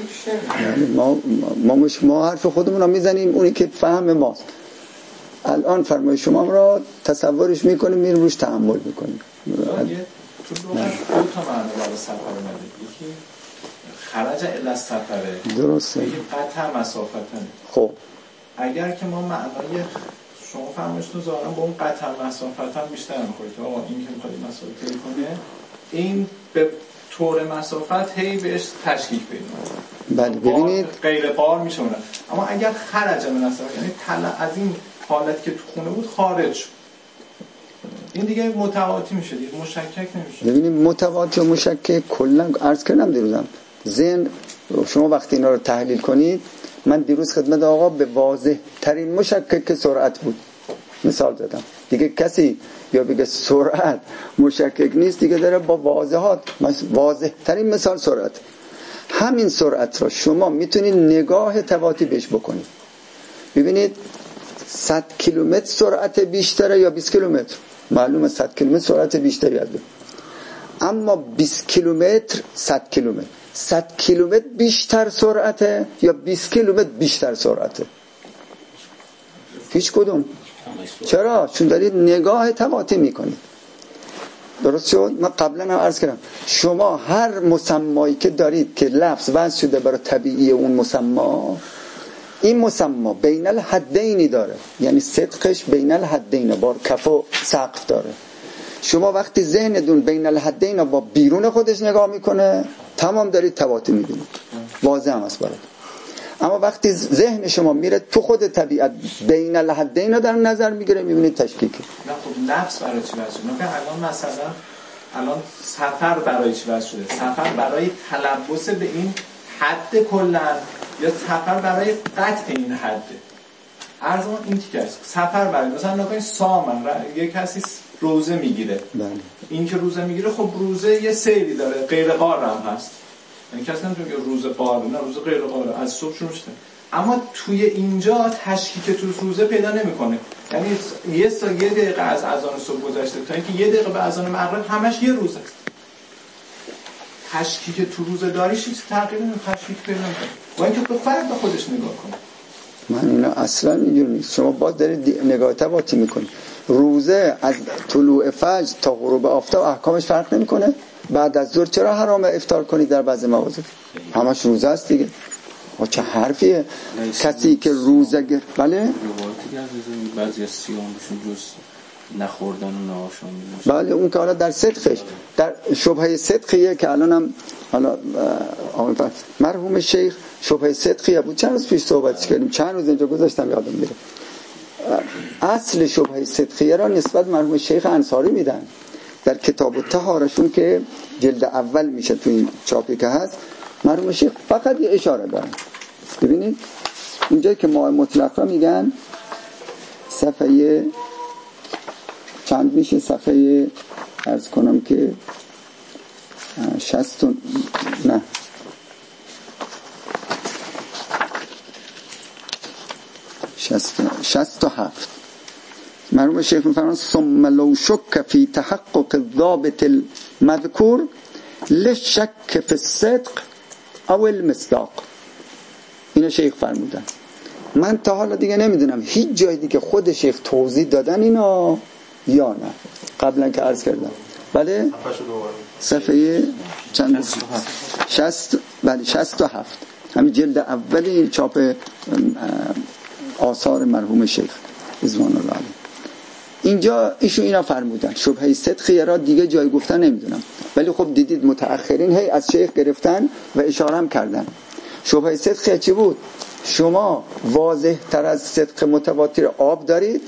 پیش ما حرف خودمون رو میزنیم، اونی که فهم ماست. الان فرمای شما را تصورش میکنیم، میریم روش تحمل میکنیم. تو دو تا معنی برای سفر اومده، یکی خرج الی سفره، درسته، یکی قطع مسافتن. خب اگر که ما معنای شما فرمایشتون ظاهرا با اون قطع مسافتن بیشتر میخوره که آقا این که میخواد مسافت طی کنه این به طور مسافت هی بهش تشکیک پیدا بله ببینید غیر بار میشه. اما اگر خرج من مسافت یعنی از این حالت که تو خونه بود خارج، این دیگه متواتی میشه، دیگه مشکک نمیشه. ببینید متواتی و مشکک کلا عرض کردم دیروزم، ذهن شما وقتی اینا رو تحلیل کنید، من دیروز خدمت آقا به واضح ترین مشکک سرعت بود مثال زدم. دیگه کسی یا بگه سرعت مشکک نیست، دیگه داره با واضحات. واضح ترین مثال سرعت. همین سرعت را شما میتونید نگاه تواتی بهش بکنید. ببینید 100 کیلومتر سرعت بیشتره یا 20 کیلومتر؟ معلومه 100 کیلومتر سرعت بیشتری هست، اما 20 کیلومتر 100 کیلومتر 100 کیلومتر بیشتر سرعته یا 20 کیلومتر بیشتر سرعته؟ هیچ کدوم. چرا؟ چون دارید نگاه تواتی میکنید. درست شد؟ من قبلا هم عرض کردم شما هر مسمایی که دارید که لفظ وضع شده برای طبیعی اون مسما، این مسما بین الحدینی داره، یعنی صدقش بین الحدین با کف و سقف داره. شما وقتی ذهنتون بین الحدین با بیرون خودش نگاه میکنه تمام دارید تواتی میبینید، واضح هم است برای. اما وقتی ذهن شما میره تو خود طبیعت بین الحدین رو در نظر میگیره میبینید تشکیک. نه خب نفس برای چی واسه شده؟ الان مثلا الان سفر برای چی واسه شده؟ سفر برای تلبس به این حد کلا یا سفر برای قطع این حد؟ ارزم این تیکه است. سفر برای مثلا نکنید سامن یک کسی روزه میگیره، بله. این که روزه میگیره خب روزه یه سیری داره، غیر قار هم هست، یعنی کسی نمیتونه که روزه قاره، نه روزه غیر قاره، از صبح شروع شده. اما توی اینجا تشکیک تو روزه پیدا نمیکنه، یعنی یه دقیقه از اذان صبح گذشته تا اینکه یه دقیقه به اذان مغرب همش یه روزه. تشکیک تو روزه داریش هیچ تغییری نمیکنه، تشکیک پیدا نمیکنه. با اینکه به فرد به خودش نگاه کنه. من اینا اصلا اینجوری نیست. شما باز دارید نگاه تواتی میکنید. روزه از طلوع فجر تا غروب آفتاب احکامش فرق نمیکنه. بعد از ظهر چرا حرامه افطار کنید در بعضی مواقع؟ همش روزه است دیگه. چه حرفیه؟ کسی که روزه بله؟ روایتی از بعضی از سیامشون جز نخوردن و نهاشان بله اون که حالا در صدقش در شبهه صدقیه که الانم حالا مرحوم شیخ شبهه صدقیه بود چند روز پیش صحبتش کردیم، چند روز اینجا گذاشتم یادم میره. اصل شبهه صدقیه را نسبت مرحوم شیخ انصاری میدن در کتاب الطهارشون که جلد اول میشه تو این چاپی که هست. مرحوم شیخ فقط یه اشاره دارن. ببینید اونجایی که ما مطلقا میگن صفحه چند میشه، صفحه عرض کنم که 67 67 مرحوم شیخ میفرمان ثم لو شک فی تحقق الضابط المذکور لشک فی الصدق او المصداق. اینو شیخ فرمودن. من تا حالا دیگه نمیدونم هیچ جای دیگه خود شیخ توضیح دادن اینا یا نه. قبلا که عرض کردم بله صفحه چند بود؟ 60 بله 67 همین جلد اول این چاپ آثار مرحوم شیخ رضوان الله علیه. اینجا اینا فرمودن شبهه صدق را دیگه جای گفتن نمیدونم، ولی خب دیدید متأخرین هی از شیخ گرفتن و اشاره هم کردن. شبهه صدق چی بود؟ شما واضح تر از صدق متواتر آب دارید،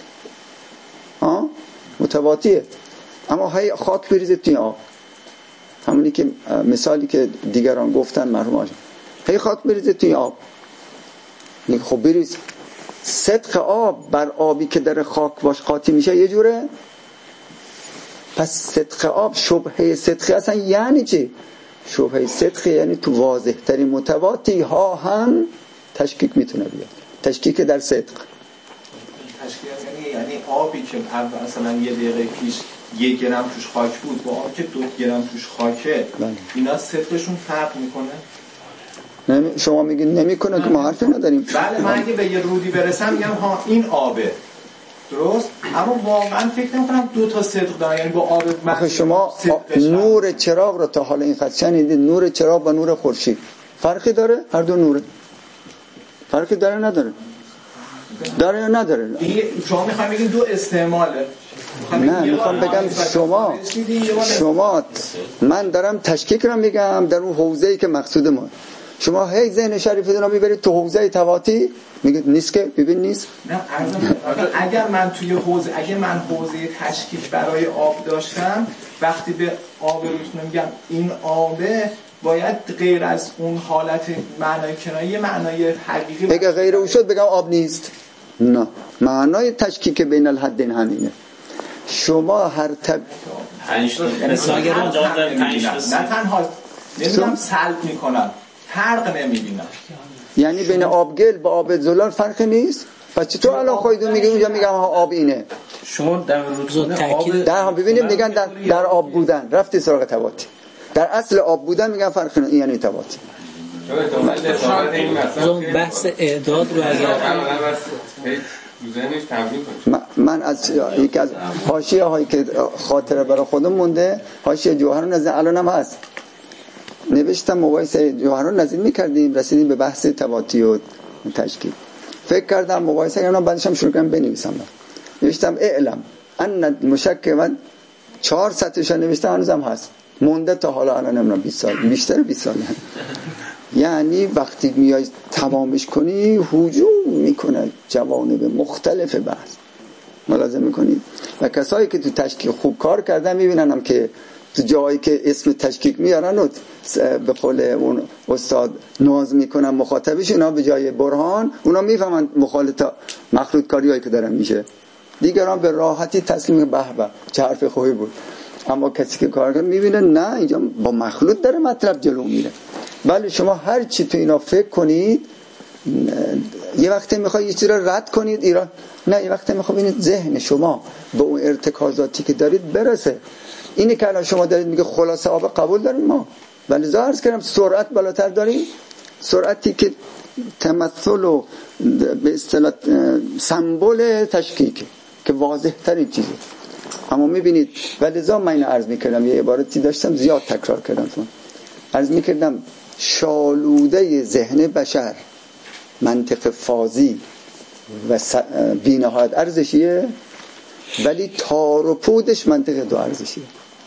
متواتیه، اما هی خاک بریزید توی آب، همونی که مثالی که دیگران گفتن مرحوم آجان، هی خاک بریزید توی آب. خب بریز. صدق آب بر آبی که در خاک باش قاطی میشه یه جوره. پس صدق آب شبهه صدقی اصلا یعنی چی؟ شبهه صدقی یعنی تو واضح ترین متواتی ها هم تشکیک میتونه بیاد، تشکیک در صدق. تشکیک یعنی آبی که مثلا یه دقیقه پیش 1 گرم توش خاک بود با آب که 2 گرم توش خاکه، اینا صدقشون فرق میکنه؟ شما میگین نمیکنه که ما حرفی نداریم. بله من اگه به یه رودی برسم میگم ها این آبه، درست، اما واقعا فکر نمی‌کنم 2 تا صدق داره، یعنی با آب شما نور چراغ رو تا حالا این خط شنیدید؟ نور چراغ با نور خورشید فرقی داره؟ هر دو نوره. فرقی داره نداره؟ داره یا نداره؟ شما میخوایم بگین 2 استعماله. نه میخوام بگم شما من دارم تشکیک رو میگم در اون حوزه‌ای که مقصود ما. شما هی ذهن شریفتون رو میبرید تو حوزه تواتی، میگید نیست که ببین نیست. نه اگر من توی حوزه تشکیک برای آب داشتم، وقتی به آب روتون میگم این آبه، باید غیر از اون حالت معنای کنایه معنای حقیقی. اگه غیر او شد بگم آب نیست. نه، معنای تشکیک بین الحدین همینه. شما هر نه تنها نمیدونم سلب میکنن، فرق نمیبینن. یعنی بین آبگل با آب زلال فرق نیست؟ پس چطور الان خودتون میگه اونجا میگم آب اینه؟ شما در رودخونه در هم ببینیم میگن در آب بودن، رفتی سراغ تواتی. در اصل آب بودن میگن فرق نه، یعنی تواتی. بحث اعداد رو اگر من از یکی از حاشیه هایی که خاطره برای خودم مونده، حاشیه جوهر نزدیک الان هم هست، نوشتم مباحثه جوهر نزدیک میکردیم، رسیدیم به بحث تواتی و تشکیل. فکر کردم مباحثه کردم، بعدش هم شروع کردم بنویسم. نوشتم اعلم ان مشکک 4 سطرش نوشتم، هنوزم هست مونده تا حالا، الان نمیدونم 20 سال بیشتر 20 سال. یعنی وقتی میای تمامش کنی هجوم میکنه جوانب مختلف بحث، ملاحظه میکنید. و کسایی که تو تشکیک خوب کار کردن میبینن هم که تو جایی که اسم تشکیک میارن و به قول اون استاد ناز میکنن مخاطبش، اونا به جای برهان اونا میفهمن مخلوط کاری هایی که دارن میشه. دیگران به راحتی تسلیم به به چه حرف خوبی بود، اما کسی که کار کرد میبینه نه اینجا با مخلوط داره مطلب جلو میره. بله شما هر چی تو اینا فکر کنید، یه وقتی میخوای یه چیزی رو رد کنید ایران، نه یه وقتی میخوای ببینید ذهن شما به اون ارتکازاتی که دارید برسه. اینی که الان شما دارید میگه خلاصه آب قبول داریم ما، ولی ظاهرش کردم سرعت بالاتر داریم، سرعتی که تمثل و به اصطلاح سمبل تشکیک که واضح ترین چیزه. اما میبینید ولذا من عرض میکردم، یه عبارتی داشتم زیاد تکرار کردم، عرض میکردم شالوده ذهن بشر منطق فازی و بی‌نهایت ارزشیه، ولی تار و پودش منطق 2 ارزشیه.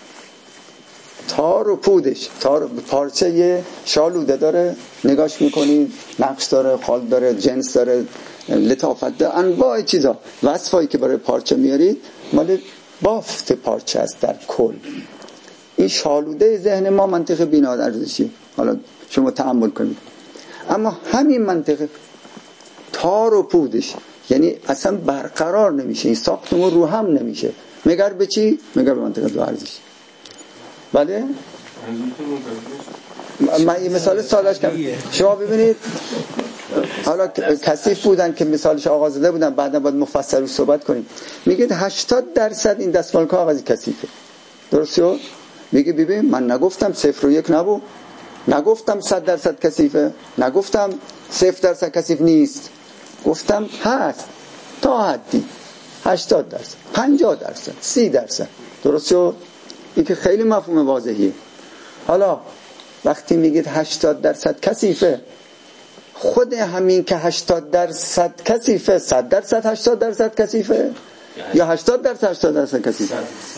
تار و پودش، پارچه یه شالوده داره، نگاش میکنید نقش داره، خال داره، جنس داره، لطافت داره، انواع چیزا. وصفایی که برای پارچه میارید مال بافت پارچه است در کل. این شالوده ذهن ما منطق بی‌نهایت ارزشیه. حالا شما تأمل کنید. اما همین منطق تار و پودش یعنی اصلا برقرار نمیشه، این ساختمون رو هم نمیشه. مگر به چی؟ مگر به منطق 2 ارزش. بله؟ من یه مثال سادهش کنم. شما ببینید حالا کثیف بودن که مثالش آقا زاده بودن، بعدا باید مفصل رو صحبت کنیم. میگه 80% این دستمال کاغذی کثیفه. درسته؟ میگه ببین من نگفتم 0 و 1 نبود، نگفتم 100% کثیفه، نگفتم 0% کثیف نیست، گفتم هست تا حدی 80%، 50%، 30%. درسته؟ این که خیلی مفهوم واضحیه. حالا وقتی میگید 80% کثیفه، خود همین که 80% کثیفه 100% 80% کثیفه یا 80% کثیفه؟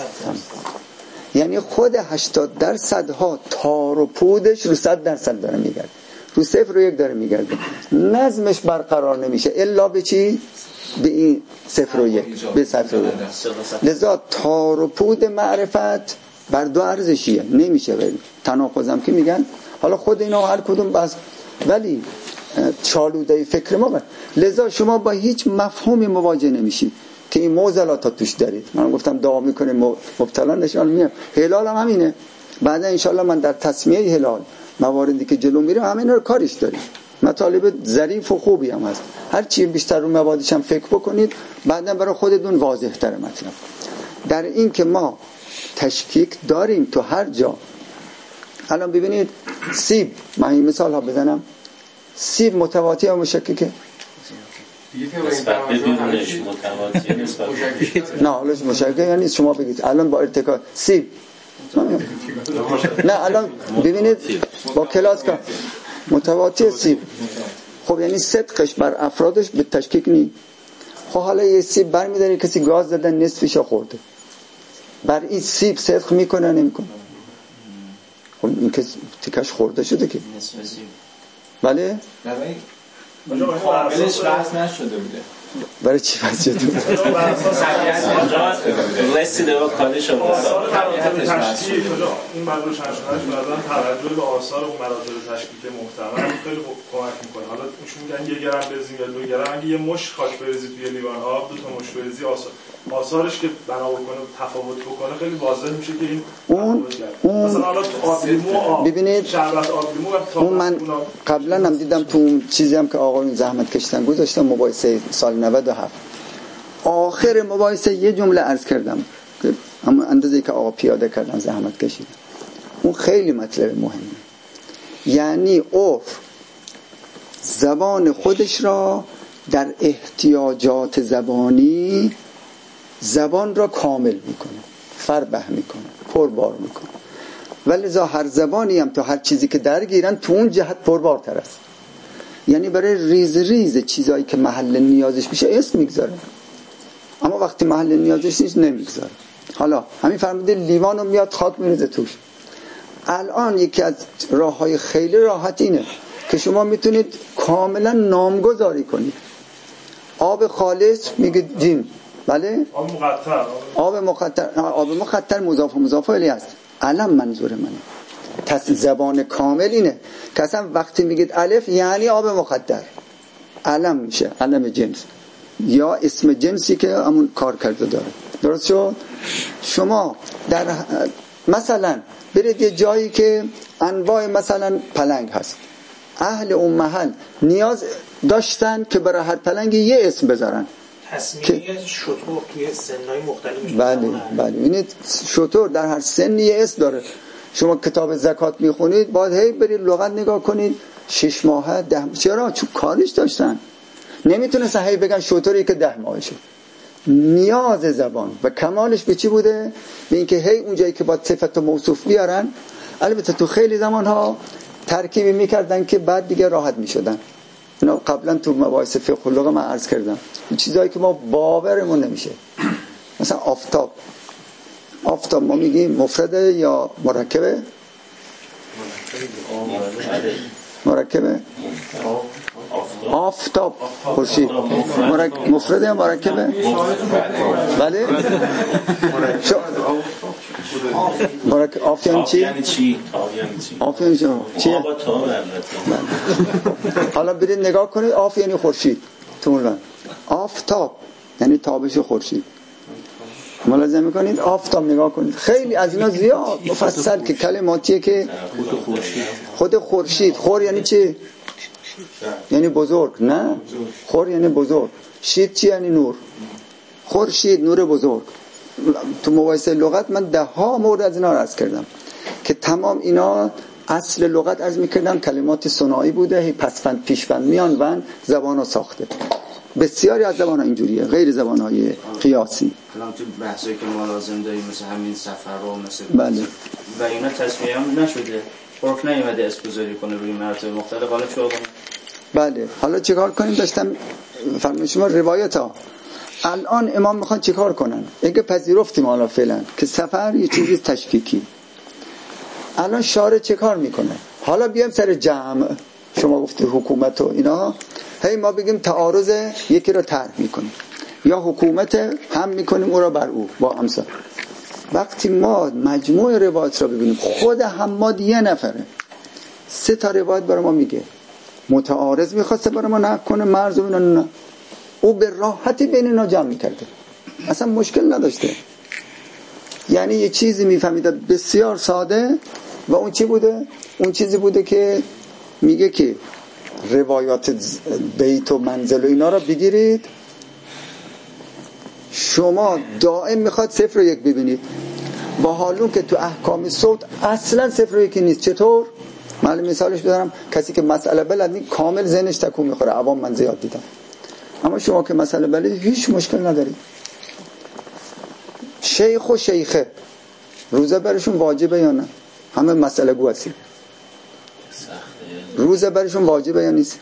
یعنی خود 80% ها تار و پودش رو 100% داره میگرده، رو 0 و 1 داره میگرده، نظمش برقرار نمیشه الا به چی؟ به این 0 و 1، به 0 و 1. لذا تار و پود معرفت بر دو ارزشیه، نمیشه بریم تناقضم که میگن. حالا خود اینا هر کدوم بس، ولی چالوده فکر ما بر. لذا شما با هیچ مفهومی مواجه نمیشید که این معضلات توش دارید. من گفتم دعا میکنه مبتلا نشان میام. هلال هم همینه. بعدا انشالله من در تسمیه هلال مواردی که جلو میرم همین رو کارش داریم. مطالب ظریف و خوبی هم هست. هر چی بیشتر رو موادش هم فکر بکنید بعدا برای خودتون واضح تر مطلب. در این که ما تشکیک داریم تو هر جا. الان ببینید سیب، من این مثال ها بزنم، سیب متواتی یا مشککه؟ نسبت به بیرونش متواتی نسبت نه حالش مشککه یعنی شما بگید الان با ارتکاز سیب نه الان ببینید با کلاس که متواتی سیب، خب یعنی صدقش بر افرادش به تشکیک نی. خب حالا یه سیب برمی‌داره کسی گاز دادن نصفش خورده، بر این سیب صدق میکنه نمیکنه؟ خب این که تکش خورده شده که بله؟ کاملش بحث نشده بوده. برای چی بحث شده بوده؟ رسیده با کاری شده تشکیل این بعد روشن شدنش بعدن توجه به آثار و مراتب تشکیل محتمل خیلی کمک میکنه. حالا ایشون میگن 1 گرم بنزین یا 2 گرم، اگه یه مش خاک بریزی توی لیوان آب، 2 تا مش بریزی آثارش که بنا بکنه تفاوت بکنه خیلی واضح میشه که این اون مثلا حالا آب لیمو ببینید شربت آب لیمو اون من قبلا هم دیدم تو اون چیزی هم که آقایون زحمت کشیدن گذاشتم مباحثه سال 97 آخر مباحثه یه جمله عرض کردم اما اندازه‌ای که آقا پیاده کردن زحمت کشیدن، اون خیلی مطلب مهمه. یعنی عرف زبان خودش را در احتیاجات زبانی زبان را کامل میکنه، فربه میکنه، پربار میکنه. ولذا هر زبانی هم تو هر چیزی که درگیرن تو اون جهت پربارتر است. یعنی برای ریز ریز چیزایی که محل نیازش میشه اسم میگذاره، اما وقتی محل نیازش نیست نمیگذاره. حالا همین فرموده لیوانو میاد خاک میریزه توش. الان یکی از راههای خیلی راحت اینه که شما میتونید کاملا نامگذاری کنید. آب خالص میگه جیم، بله؟ آب مقطر مضاف الیه است. علم منظور منه. زبان کامل اینه که اصلا وقتی میگید الف یعنی آب مقطر، علم میشه، علم جنس یا اسم جنسی که همون کار کرده داره. درست شد؟ شما در مثلا برید یه جایی که انواع مثلا پلنگ هست، اهل اون محل نیاز داشتن که برای هر پلنگ یه اسم بذارن. تصمیه شطور توی سنهای مختلف. بله ببینید شطور در هر سنی یه اسم داره. شما کتاب زکات میخونید باید هی برید لغت نگاه کنید 6 ماهه 10 ماهه. چرا؟ چون کارش داشتن، نمیتونستن هی بگن شطوری که 10 ماهشه. نیاز زبان و کمالش به چی بوده؟ به اینکه هی اونجایی که باید صفت و موصوف بیارن. البته تو خیلی زمانها ترکیبی میکردن که بعد دیگه راحت میشدن. اینا قبلا تو مباحث فقه و لغت من عرض کردم، چیزایی که ما باورمون نمیشه. مثلا آفتاب ما میگیم مفرده یا مرکبه؟ مرکبه؟ آفتاب خورشید مفرده یا مرکبه؟ بله؟ آف یعنی چی؟ آف یعنی چیه؟ حالا برید نگاه کنید، آف یعنی خورشید تو اون آفتاب یعنی تابش خورشید. ملاحظه میکنید؟ آفتاب نگاه کنید، خیلی از اینا زیاد مفصل که کلماتیه که خود خورشید. خور یعنی چی؟ یعنی بزرگ، نه خور یعنی بزرگ. شید چی یعنی نور؟ خورشید نور بزرگ. تو مقایسه لغت من 10 مورد از اینا رو عرض کردم که تمام اینا اصل لغت عرض میکردم کلمات ثنایی بوده، هی پسفند پیشفند میان و زبانو ساخته. بسیاری از زبان‌ها اینجوریه، غیر زبان‌های قیاسی. الان تو بحثایی که ما لازم داریم مثل همین سفر رو مثل بله و اینا تصمیه هم نشده، حرف نیومده اسپوزاری کنه روی مراتب مختلف. حالا چیکار کنیم؟ بله حالا چیکار کنیم؟ داشتم فرمایید شما روایت ها الان امام میخوان چیکار کنن؟ اگه پذیرفتیم حالا فعلا که سفر یه چیزی تشویقی، الان شارع چه کار میکنه؟ حالا بیایم سر جمع. شما گفته حکومت و اینا، هی ما بگیم تعارض یکی رو طرح میکنیم یا حکومت هم میکنیم او را بر او با امثال. وقتی ما مجموع روایت را ببینیم، خود حماد یه نفره 3 تا روایت برای ما میگه، متعارض میخواسته برای ما نقل کنه مرز و اینا، نه او به راحتی بین اینا جمع میکرده، اصلا مشکل نداشته. یعنی یه چیزی میفهمیده بسیار ساده و اون چی بوده؟ اون چیزی بوده که میگه که روایات بیت و منزل و اینا رو بگیرید، شما دائم میخواد 0 و 1 ببینید، با حالون که تو احکام صوت اصلا 0 و 1 نیست. چطور؟ من مثالش بذارم، کسی که مسئله بلد نیست کامل ذهنش تکون میخوره، عوام من زیاد دیدم. اما شما که مسئله بلدی هیچ مشکل نداری. شیخ و شیخه روزه برشون واجبه یا نه؟ همه مسئله گو هستی. روزه برشون واجبه یا نیست؟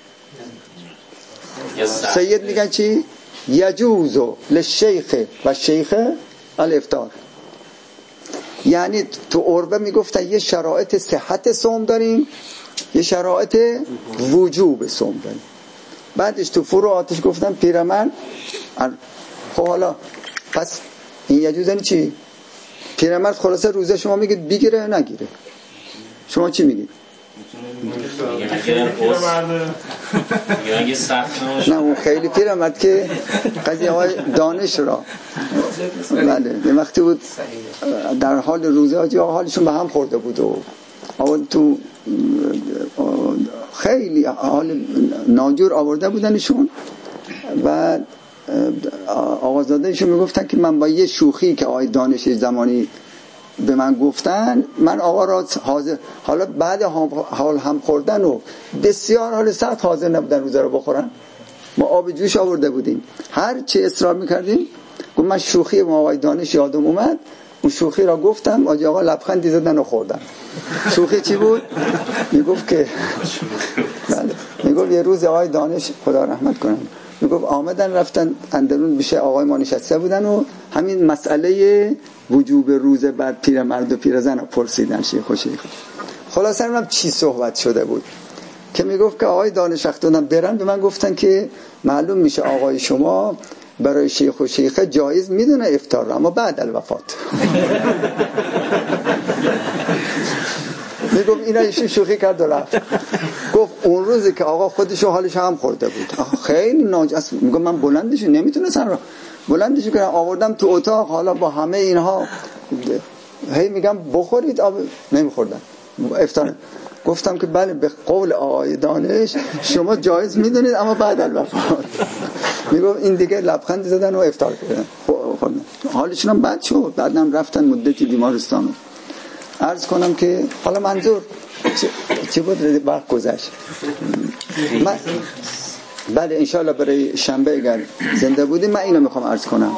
سید میگن چی؟ یجوزو للشیخ و شیخه الافطار. یعنی تو عربه میگفتن یه شرایط صحت صوم داریم، یه شرایط وجوب صوم داریم. بعدش تو فروعاتش گفتن پیرمرد. خب حالا پس این یجوز یعنی چی؟ پیرمرد خلاصه روزه شما میگید بگیره یا نگیره؟ شما چی میگید؟ نه اون خیلی پیرمرد که قضیه های دانش را بله یه وقتی بود در حال روزه ها حالشون به هم خورده بود و تو خیلی حال ناجور آورده بودنشون و آقازادهشون میگفتن که من با یه شوخی که آقای دانش زمانی به من گفتن، من آقا را حاضر، حالا بعد حال هم خوردن و بسیار حال سخت حاضر نبودن روزه رو بخورن. ما آب جوش آورده بودیم، هر چی اصرار میکردیم. گفت من شوخی ما آقای دانش یادم اومد، اون شوخی را گفتم، آقا لبخندی زدن و خوردن. شوخی چی بود؟ میگفت که بله میگفت یه روز آقای دانش خدا رحمت کنه، میگفت آمدن رفتن اندرون بشه آقای ما نشسته بودن و همین مسئله وجوب روزه بعد پیرمرد و پیرزن رو پرسیدن شیخ و شیخ. خلاصه هم چی صحبت شده بود که میگفت که آقای دانش وقتونم برن به من گفتن که معلوم میشه آقای شما برای شیخ و شیخه جایز میدونه افطار رو، اما بعد الوفات. میگفت اینا ایشون شوخی کرد و رفت. گفت اون روزی که آقا خودشو حالش هم خورده بود خیلی ناجس، میگم من بلندشو نمیتونستم رو بلندشو کردم آوردم تو اتاق، حالا با همه اینها هی میگم بخورید، آب نمیخوردن افطار. گفتم که بله به قول آقای دانش شما جایز میدونید اما بعد الوفات. میگم این دیگه لبخند زدن و افطار کردن، حالشون هم بد شد. بعدم رفتن مدتی بیمارستان. عرض کنم که حالا منظور چی بود؟ وقت گذشت. بله انشاءالله برای شنبه اگر زنده بودیم من اینو میخوام عرض کنم.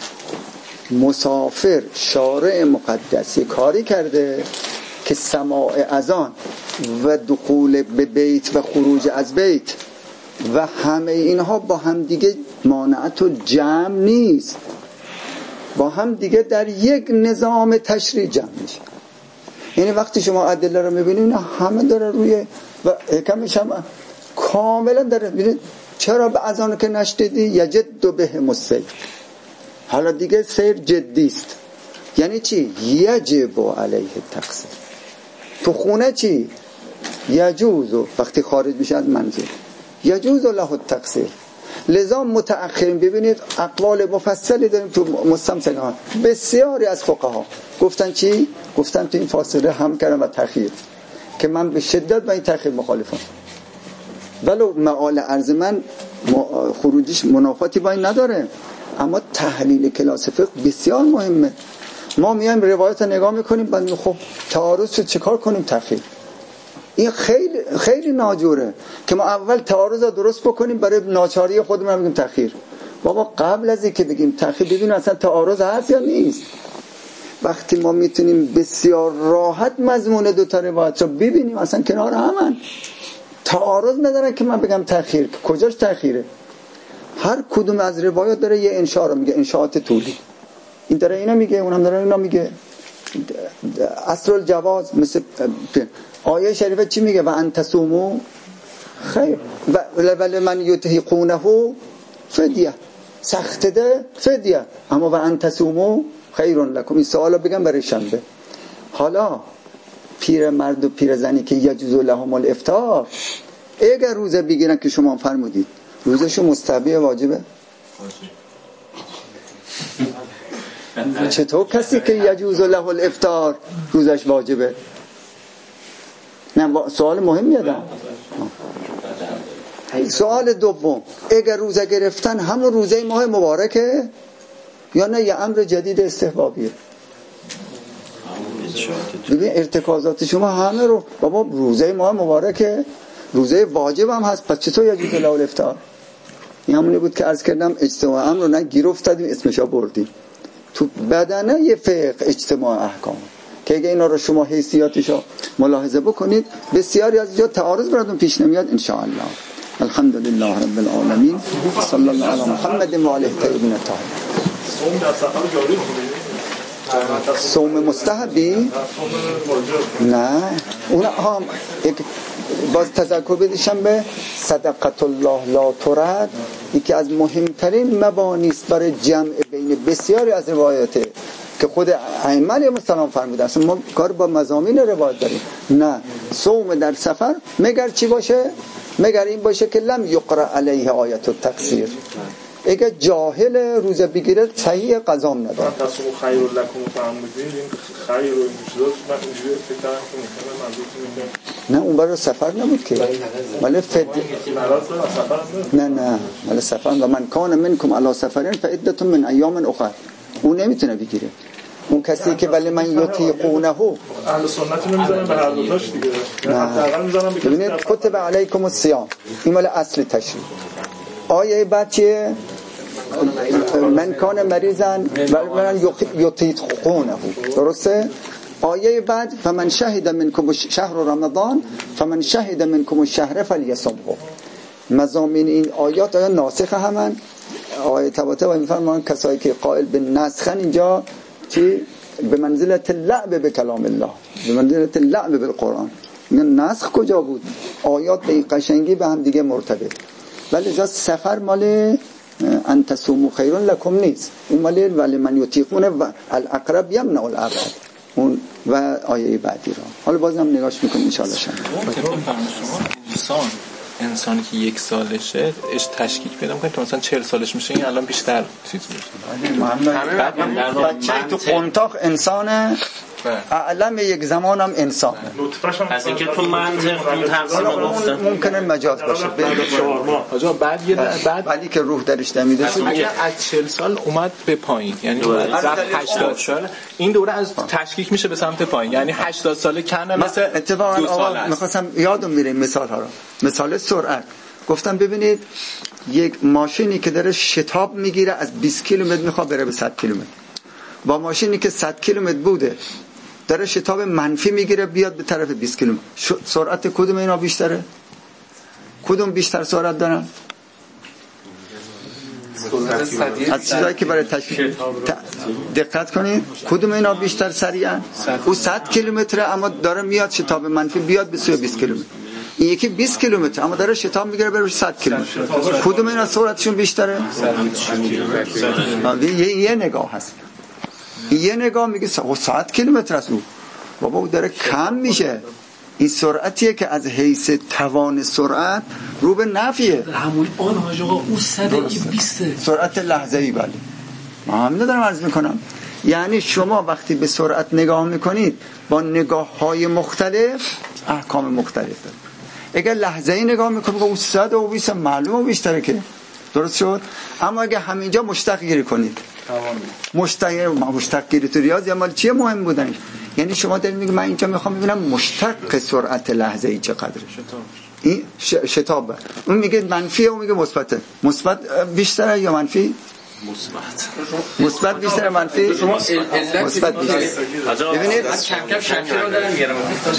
مسافر شارع مقدس کاری کرده که سماع اذان و دخول به بیت و خروج از بیت و همه اینها با هم دیگه مانعت و جمع نیست، با هم دیگه در یک نظام تشریع جمع میشه. یعنی وقتی شما ادله رو میبینید همه داره روی و حکمش هم کاملا داره. ببینید چرا به اذان که نشدیدی یجد به مسیر، حالا دیگه سیر جدی است. یعنی چی؟ یجب علیه التقصیر. تو خونه چی؟ یجوز، وقتی خارج میشه از منزل یجوز له التقصیر. لذا متأخرین ببینید اقوال مفصلی داریم تو مستمسکان. بسیاری از فقها گفتن چی؟ گفتن تو این فاصله هم کردن و تأخیر، که من به شدت با این تأخیر مخالفم. ولو مقال عرض من خروجیش منافاتی با این نداره، اما تحلیل کلاس فقه بسیار مهمه. ما میایم روایت نگاه میکنیم بعد خب تعارض رو چیکار کنیم؟ تخیل. این خیلی خیلی ناجوره که ما اول تعارض رو درست بکنیم برای ناچاری خودمون بگیم تخییر. بابا قبل از اینکه بگیم تخییر ببینیم اصلا تعارض هست یا نیست. وقتی ما میتونیم بسیار راحت مضمون دو تا روایت رو ببینیم اصلا کنار همن، تعارض ندارن که من بگم تخییر، کجاش تخییره؟ هر کدوم از روایات داره یه انشاء رو میگه، انشاءات طولی، این داره اینا میگه، اون هم داره اینا میگه. اصل الجواز مثل آیه شریفه چی میگه؟ و ان تصوموا خیر ولی من یطیقونه فدیه، سخت ده فدیه، اما و ان تصوموا خیر لکم. این سوالا بگم برای شنبه. حالا پیر مرد و پیر زنی که یجوز لهم الافطار، اگر روزه بگیرن که شما فرمودید روزشو مستحبه واجبه؟ چطور کسی که یجوز له الافطار روزش واجبه؟ نه سوال مهمی دادم. سوال دوم، اگر روزه گرفتن همون روزه ماه مبارکه یا نه یه امر جدید استحبابیه؟ ببین ارتکازات شما همه رو، بابا روزه ماه مبارکه، روزه واجب هم هست، پس چطور یجوز له الافطار؟ این همونی بود که عرض کردم اجتماع امر رو نه گیر افتادیم اسمشا بردیم تو بدنه یه فقه اجتماع احکام، که اگه اینا رو شما حیثیاتشو ملاحظه بکنید بسیاری از جا تعارض براتون پیش نمیاد ان شاء الله. الحمدلله رب العالمین، صلی الله علی محمد و آله الطاهرین الطاهرین. صوم در سفر جاری می‌کنید؟ صوم مستحبی؟ نه اون هم باز تذکر بدیشم به صدقت الله لا ترد، یکی از مهمترین مبانی است برای جمع بین بسیاری از روایاته که خود ائمه علیهم السلام فرمودن. اصلا ما کار با مضامین روایت داریم. نه صوم در سفر مگر چی باشه؟ مگر این باشه که لم یقرأ علیه آیت التقصیر، اگر جاهل روزه بگیره صحیح قضام نداره. تصوم خیر لکم فهمیدین این خیر رو اینجوری من اینجوری فکر کردم که مثلا منظورتون نه اون برای سفر نبود که ولی نه ولی سفر و من کان منکم علی سفرین فعدة من ایام اخر، اون نمیتونه بگیره. اون کسی که ولی من یطیقونه اهل سنت نمیذارن به هر دوتاش دیگه، حداقل میذارن ببینید کتب علیکم الصیام، این مال اصل تشریع. آیه بعد چیه؟ من کان مریضن ولی یطیقونه، درسته؟ آیه بعد فمن شهد منکم شهر رمضان فمن شهد منکم الشهر فلیصمه. مضامین این آیات آیا ناسخ همن؟ آیه تباته و میفرمان کسایی که قائل به نسخن اینجا چی؟ به منزلت اللعب به کلام الله، به منزلت اللعب بالقرآن. این نسخ کجا بود؟ آیات به این قشنگی به هم دیگه مرتبط. ولی جا سفر مال ان تصوموا خیر لکم نیست، اون مال ولی من یطیقون و الاقرب یمنع الابعد، اون و آیه بعدی را حالا بازم نگاش میکنیم ان شاء الله. انسانی که 1 سالشه اش تشکیک پیدا می‌کنه تا مثلا 40 سالش میشه این الان بیشتر چیز میشه. بچه تو قنطاق انسانه، اعلم یک زمان هم انسان از اینکه تو منطق اون تقسیم گفتن ممکنه مجاز باشه آجا بعد ولی که روح درش دمیده شد اگه از 40 سال اومد به پایین یعنی رفت 80 سال این دوره از تشکیک میشه به سمت پایین یعنی 80 ساله کنه مثلا اتفاقا آقا می‌خواستم یادم میره مثال ها رو. مثال سرعت گفتم ببینید یک ماشینی که داره شتاب میگیره از 20 کیلومتر میخواد بره به 100 کیلومتر با ماشینی که 100 کیلومتر بوده داره شتاب منفی میگیره بیاد به طرف 20 کیلومتر سرعت کدوم اینا بیشتره؟ کدوم بیشتر سرعت دارن؟ از چیزایی که برای تشکیل دقت کنید کدوم اینا بیشتر سریعن؟ او 100 کیلومتره اما داره میاد شتاب منفی بیاد به سوی 20 کیلومتر. این یکی 20 کیلومتر اما داره شتاب میگیره بره 100 کیلومتر. کدوم اینا سرعتشون بیشتره؟ یه نگاه هست یه نگاه میگه 100 کیلومتر است او بابا او داره کم میشه. این سرعتیه که از حیث توان سرعت رو به نفیه همون آن حاج آقا او 120 سرعت لحظه‌ای. بله ما همین دارم عرض میکنم. یعنی شما وقتی به سرعت نگاه میکنید با نگاه های مختلف احکام مختلف دارید. اگر لحظه‌ای نگاه میکنه او 100 و 20 معلومه و بیشتره که درست شد. اما اگه همینجا مشتق گیری کنید مشتق گیری تو ریاض یا مال چیه مهم بودنش؟ یعنی شما دارید میگه من اینجا میخوام ببینم مشتق سرعت لحظه‌ای چقدره. این شتاب اون میگه منفیه اون میگه مثبته. مثبت بیشتره یا منفی؟ مثبت بیشتره منفی؟ مثبت بیشتره. ببینید کم کم شکل رو دارن میارم.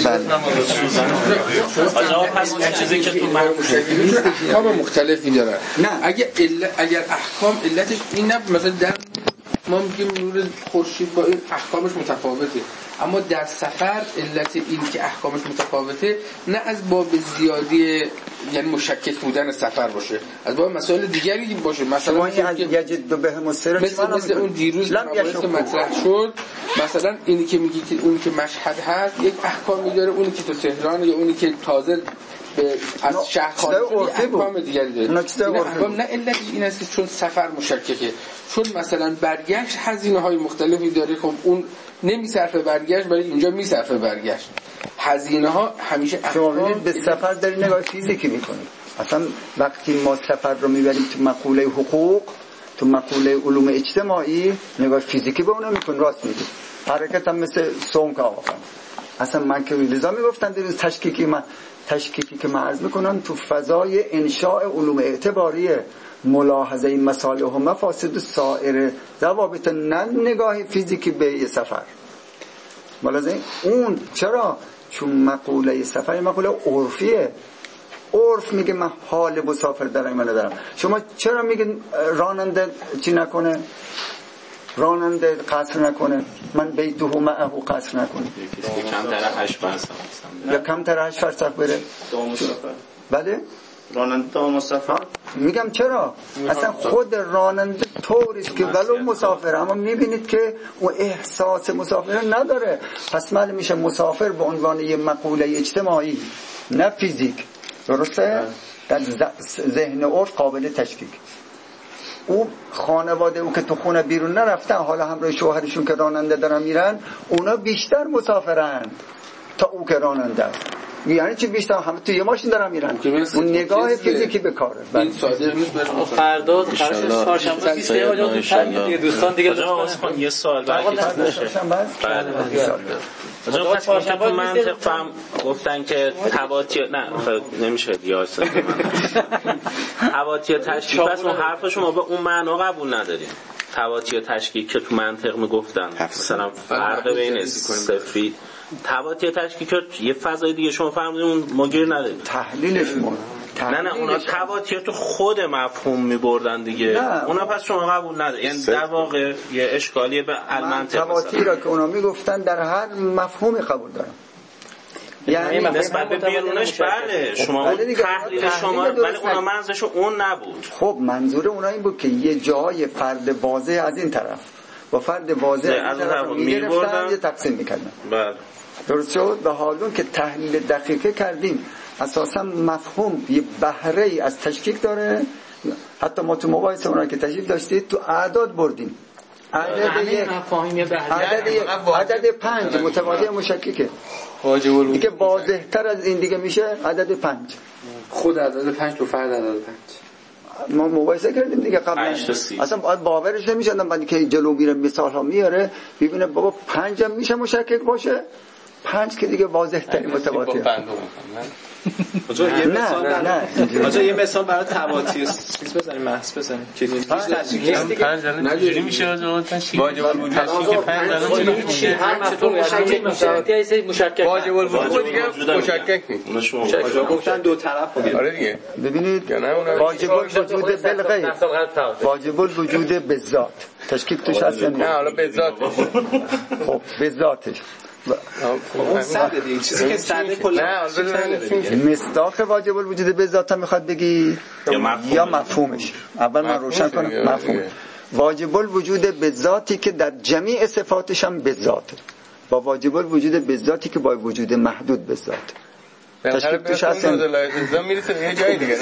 آجا پس اون چیزی که تو احکام مختلفی داره. نه اگر احکام علتش این نه، مثلا در ما میگیم نور خورشید با این احکامش متفاوته، اما در سفر علت این که احکامش متفاوته نه از باب زیادی یعنی مشکک بودن سفر باشه، از باب مسائل دیگری باشه. مثلا یجد به مصر مثل اون دیروز که مطرح شد، مثلا اینی که میگی که اونی که مشهد هست یک احکامی داره، اونی که تو تهران یا اونی که تازه از شهر خارج احکام دیگری داره. این احکام نه علت این است که چون سفر مشککه، چون مثلا برگشت هزینه‌های مختلفی داره. خب اون نمیصرفه برگشت ولی اینجا میصرفه برگشت. هزینه‌ها همیشه احکام به سفر در نگاه فیزیکی میکنید. اصلا وقتی ما سفر رو میبریم تو مقوله حقوق، تو مقوله علوم اجتماعی، نگاه فیزیکی به اونها میکنیم. راست میگید. حرکت هم مثل سوم که آقا اصلا من که لذا میگفتن دیروز تشکیکی که من عرض میکنم تو فضای انشاء علوم اعتباریه، ملاحظه این مصالح و مفاسد سایر ضوابط، نه نگاه فیزیکی به یه سفر. ملاحظه اون چرا؟ چون مقوله سفر مقوله عرفیه. عرف میگه من حال مسافر دارم یا ندارم. شما چرا میگین راننده چی نکنه؟ راننده قصر نکنه، من بیتو معه قصر نکنه، کمتر 8 فرسخ یا کمتر 8 فرسخ بره بله راننده تا مسافر. میگم چرا؟ اصلا خود راننده طوریست که ولو مسافر، اما میبینید که اون احساس مسافر نداره. پس معلوم میشه مسافر به عنوان یه مقوله اجتماعی نه فیزیک، درسته؟ در ذهن عرف قابل تشکیک. او خانواده او که تو خونه بیرون نرفتن، حالا همراه شوهرشون که راننده دارن میرن، اونا بیشتر مسافرن تا او که راننده. یعنی چی بیشتر؟ همه تو یه ماشین دارن میرن. اون نگاه فیزیکی به کاره. این ساده نیست. فردا قرارش چهارشنبه 20 دیگه دوستان دیگه لطفاً یه سوال برای آجا پس که تو منطق فهم گفتن که تواتی نه نمیشه دیاست تواتی تشکیک، پس اون حرف شما به اون معنا قبول نداریم. تواتی تشکیک که تو منطق میگفتن مثلا فرق بین صفری تواتی تشکیک یه فضای دیگه شما فهمیدین اون ما گیر نداریم. تحلیلش ما نه اونا تواتی تو خود مفهوم میبردن دیگه. اونا پس شما قبول ندارید. یعنی در واقع یه اشکالیه به المنطق. تواتی را که اونا میگفتن در هر مفهومی قبول دارن. یعنی نسبت به بیرونش بله شما تحلیل شما، ولی اونا منظورشون اون نبود. خب منظور اونا این بود که یه جای فرد واضح از این طرف با فرد واضح از این طرف میگرفتن، یه تقسیم میکردن. بله درست شد. به حال که تحلیل دقیقه کردیم اساسا مفهوم یه بهره ای از تشکیک داره. حتی ما تو مباحث اونا که تشریف داشتید تو اعداد بردیم. عدد 5 متواضع مشککه. دیگه واضح تر از این دیگه میشه عدد 5. خود عدد 5 تو فرد عدد 5 ما مقایسه کردیم دیگه قبلا. اصلا باورش نمیشه آدم بعد که جلو میره مثال ها میاره ببینه بابا 5 هم میشه مشکک باشه. 5 که دیگه واضح ترین متواضع. آجا یه مثال آجا یه مثال برای تواتی چیز بزنیم، محض بزنیم که نجوری میشه آجا واجب الوجود 5 میشه هر مفهوم مشکک واجب الوجود دیگه مشکک نیست. آجا گفتن دو طرف بوده. آره دیگه ببینید واجب الوجود بالغیب، واجب الوجود بالذات تشکیک توش هست یا نه؟ حالا بالذات خب بالذاتش اون ساده دیگه چیزی که ساده کلا مصداق واجب الوجود به ذات میخواد بگی یا مفهومش؟ اول من روشن کنم مفهوم. واجب الوجود به ذاتی که در جمیع صفاتش هم به ذاته، با واجب الوجود به ذاتی که با وجود محدود به ذاته. تشکیک توش هست میرسه به یه جایی دیگه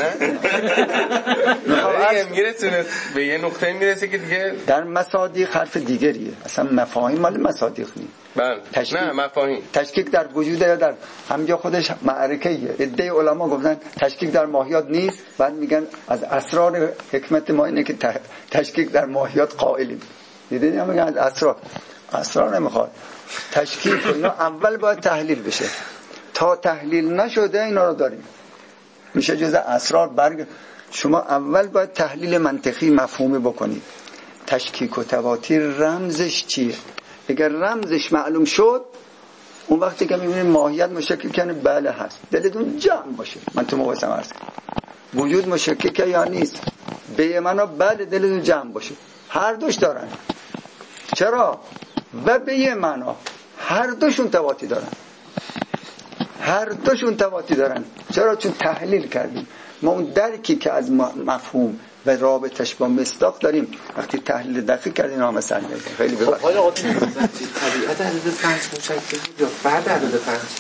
نه میرسه به یه نقطه میرسه که دیگه در مصادیق حرف دیگریه، اصلا مفاهیم مال مصادیق نیست. بله نه مفاهیم تشکیک در وجود یا در همجا خودش معرکه‌ایه. عده علما گفتن تشکیک در ماهیات نیست، بعد میگن از اسرار حکمت ما اینه که تشکیک در ماهیات قائلیم. دیدین یا میگن از اسرار نمیخواد تشکیک، اینا اول باید تحلیل بشه. تا تحلیل نشده اینا رو داریم میشه جز اسرار برگ. شما اول باید تحلیل منطقی مفهومی بکنید. تشکیک و تواتیر رمزش چیه؟ اگر رمزش معلوم شد اون وقتی که میبینید ماهیت مشکک کنه بله هست، دلتون جمع باشه. من تو مواسم عرض وجود مشککه یا نیست، به معنا بله دلتون جمع باشه. هر دوش دارن. چرا؟ و به یه معنا هر دوشون تواتی دارن. هر دوشون تواتی دارن. چرا؟ چون تحلیل کردیم. ما اون درکی که از مفهوم و رابطش با مصداق داریم وقتی تحلیل دقیق کردیم نام سر میاد. خیلی ببخشید. خب حالا طبیعت عدد 5 مشکل یا فرد عدد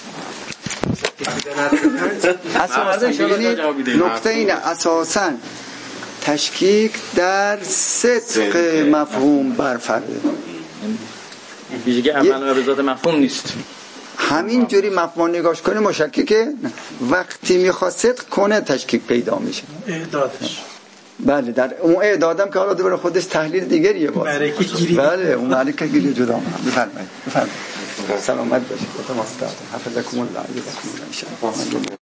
5 اساساً نکته اینه اساساً تشکیک در صدق مفهوم بر فرده. ویژگی اول به ذات مفهوم نیست. همین جوری مفهوم نگاش کنه مشککه، وقتی میخواد صدق کنه تشکیک پیدا میشه. اعدادش بله در اون اعدادم که حالا دوباره خودش تحلیل دیگریه باز. بله اون معرکه گیری جدا کنم. بفرمایید. سلامت باشید. خدا مستعان. حفظکم الله.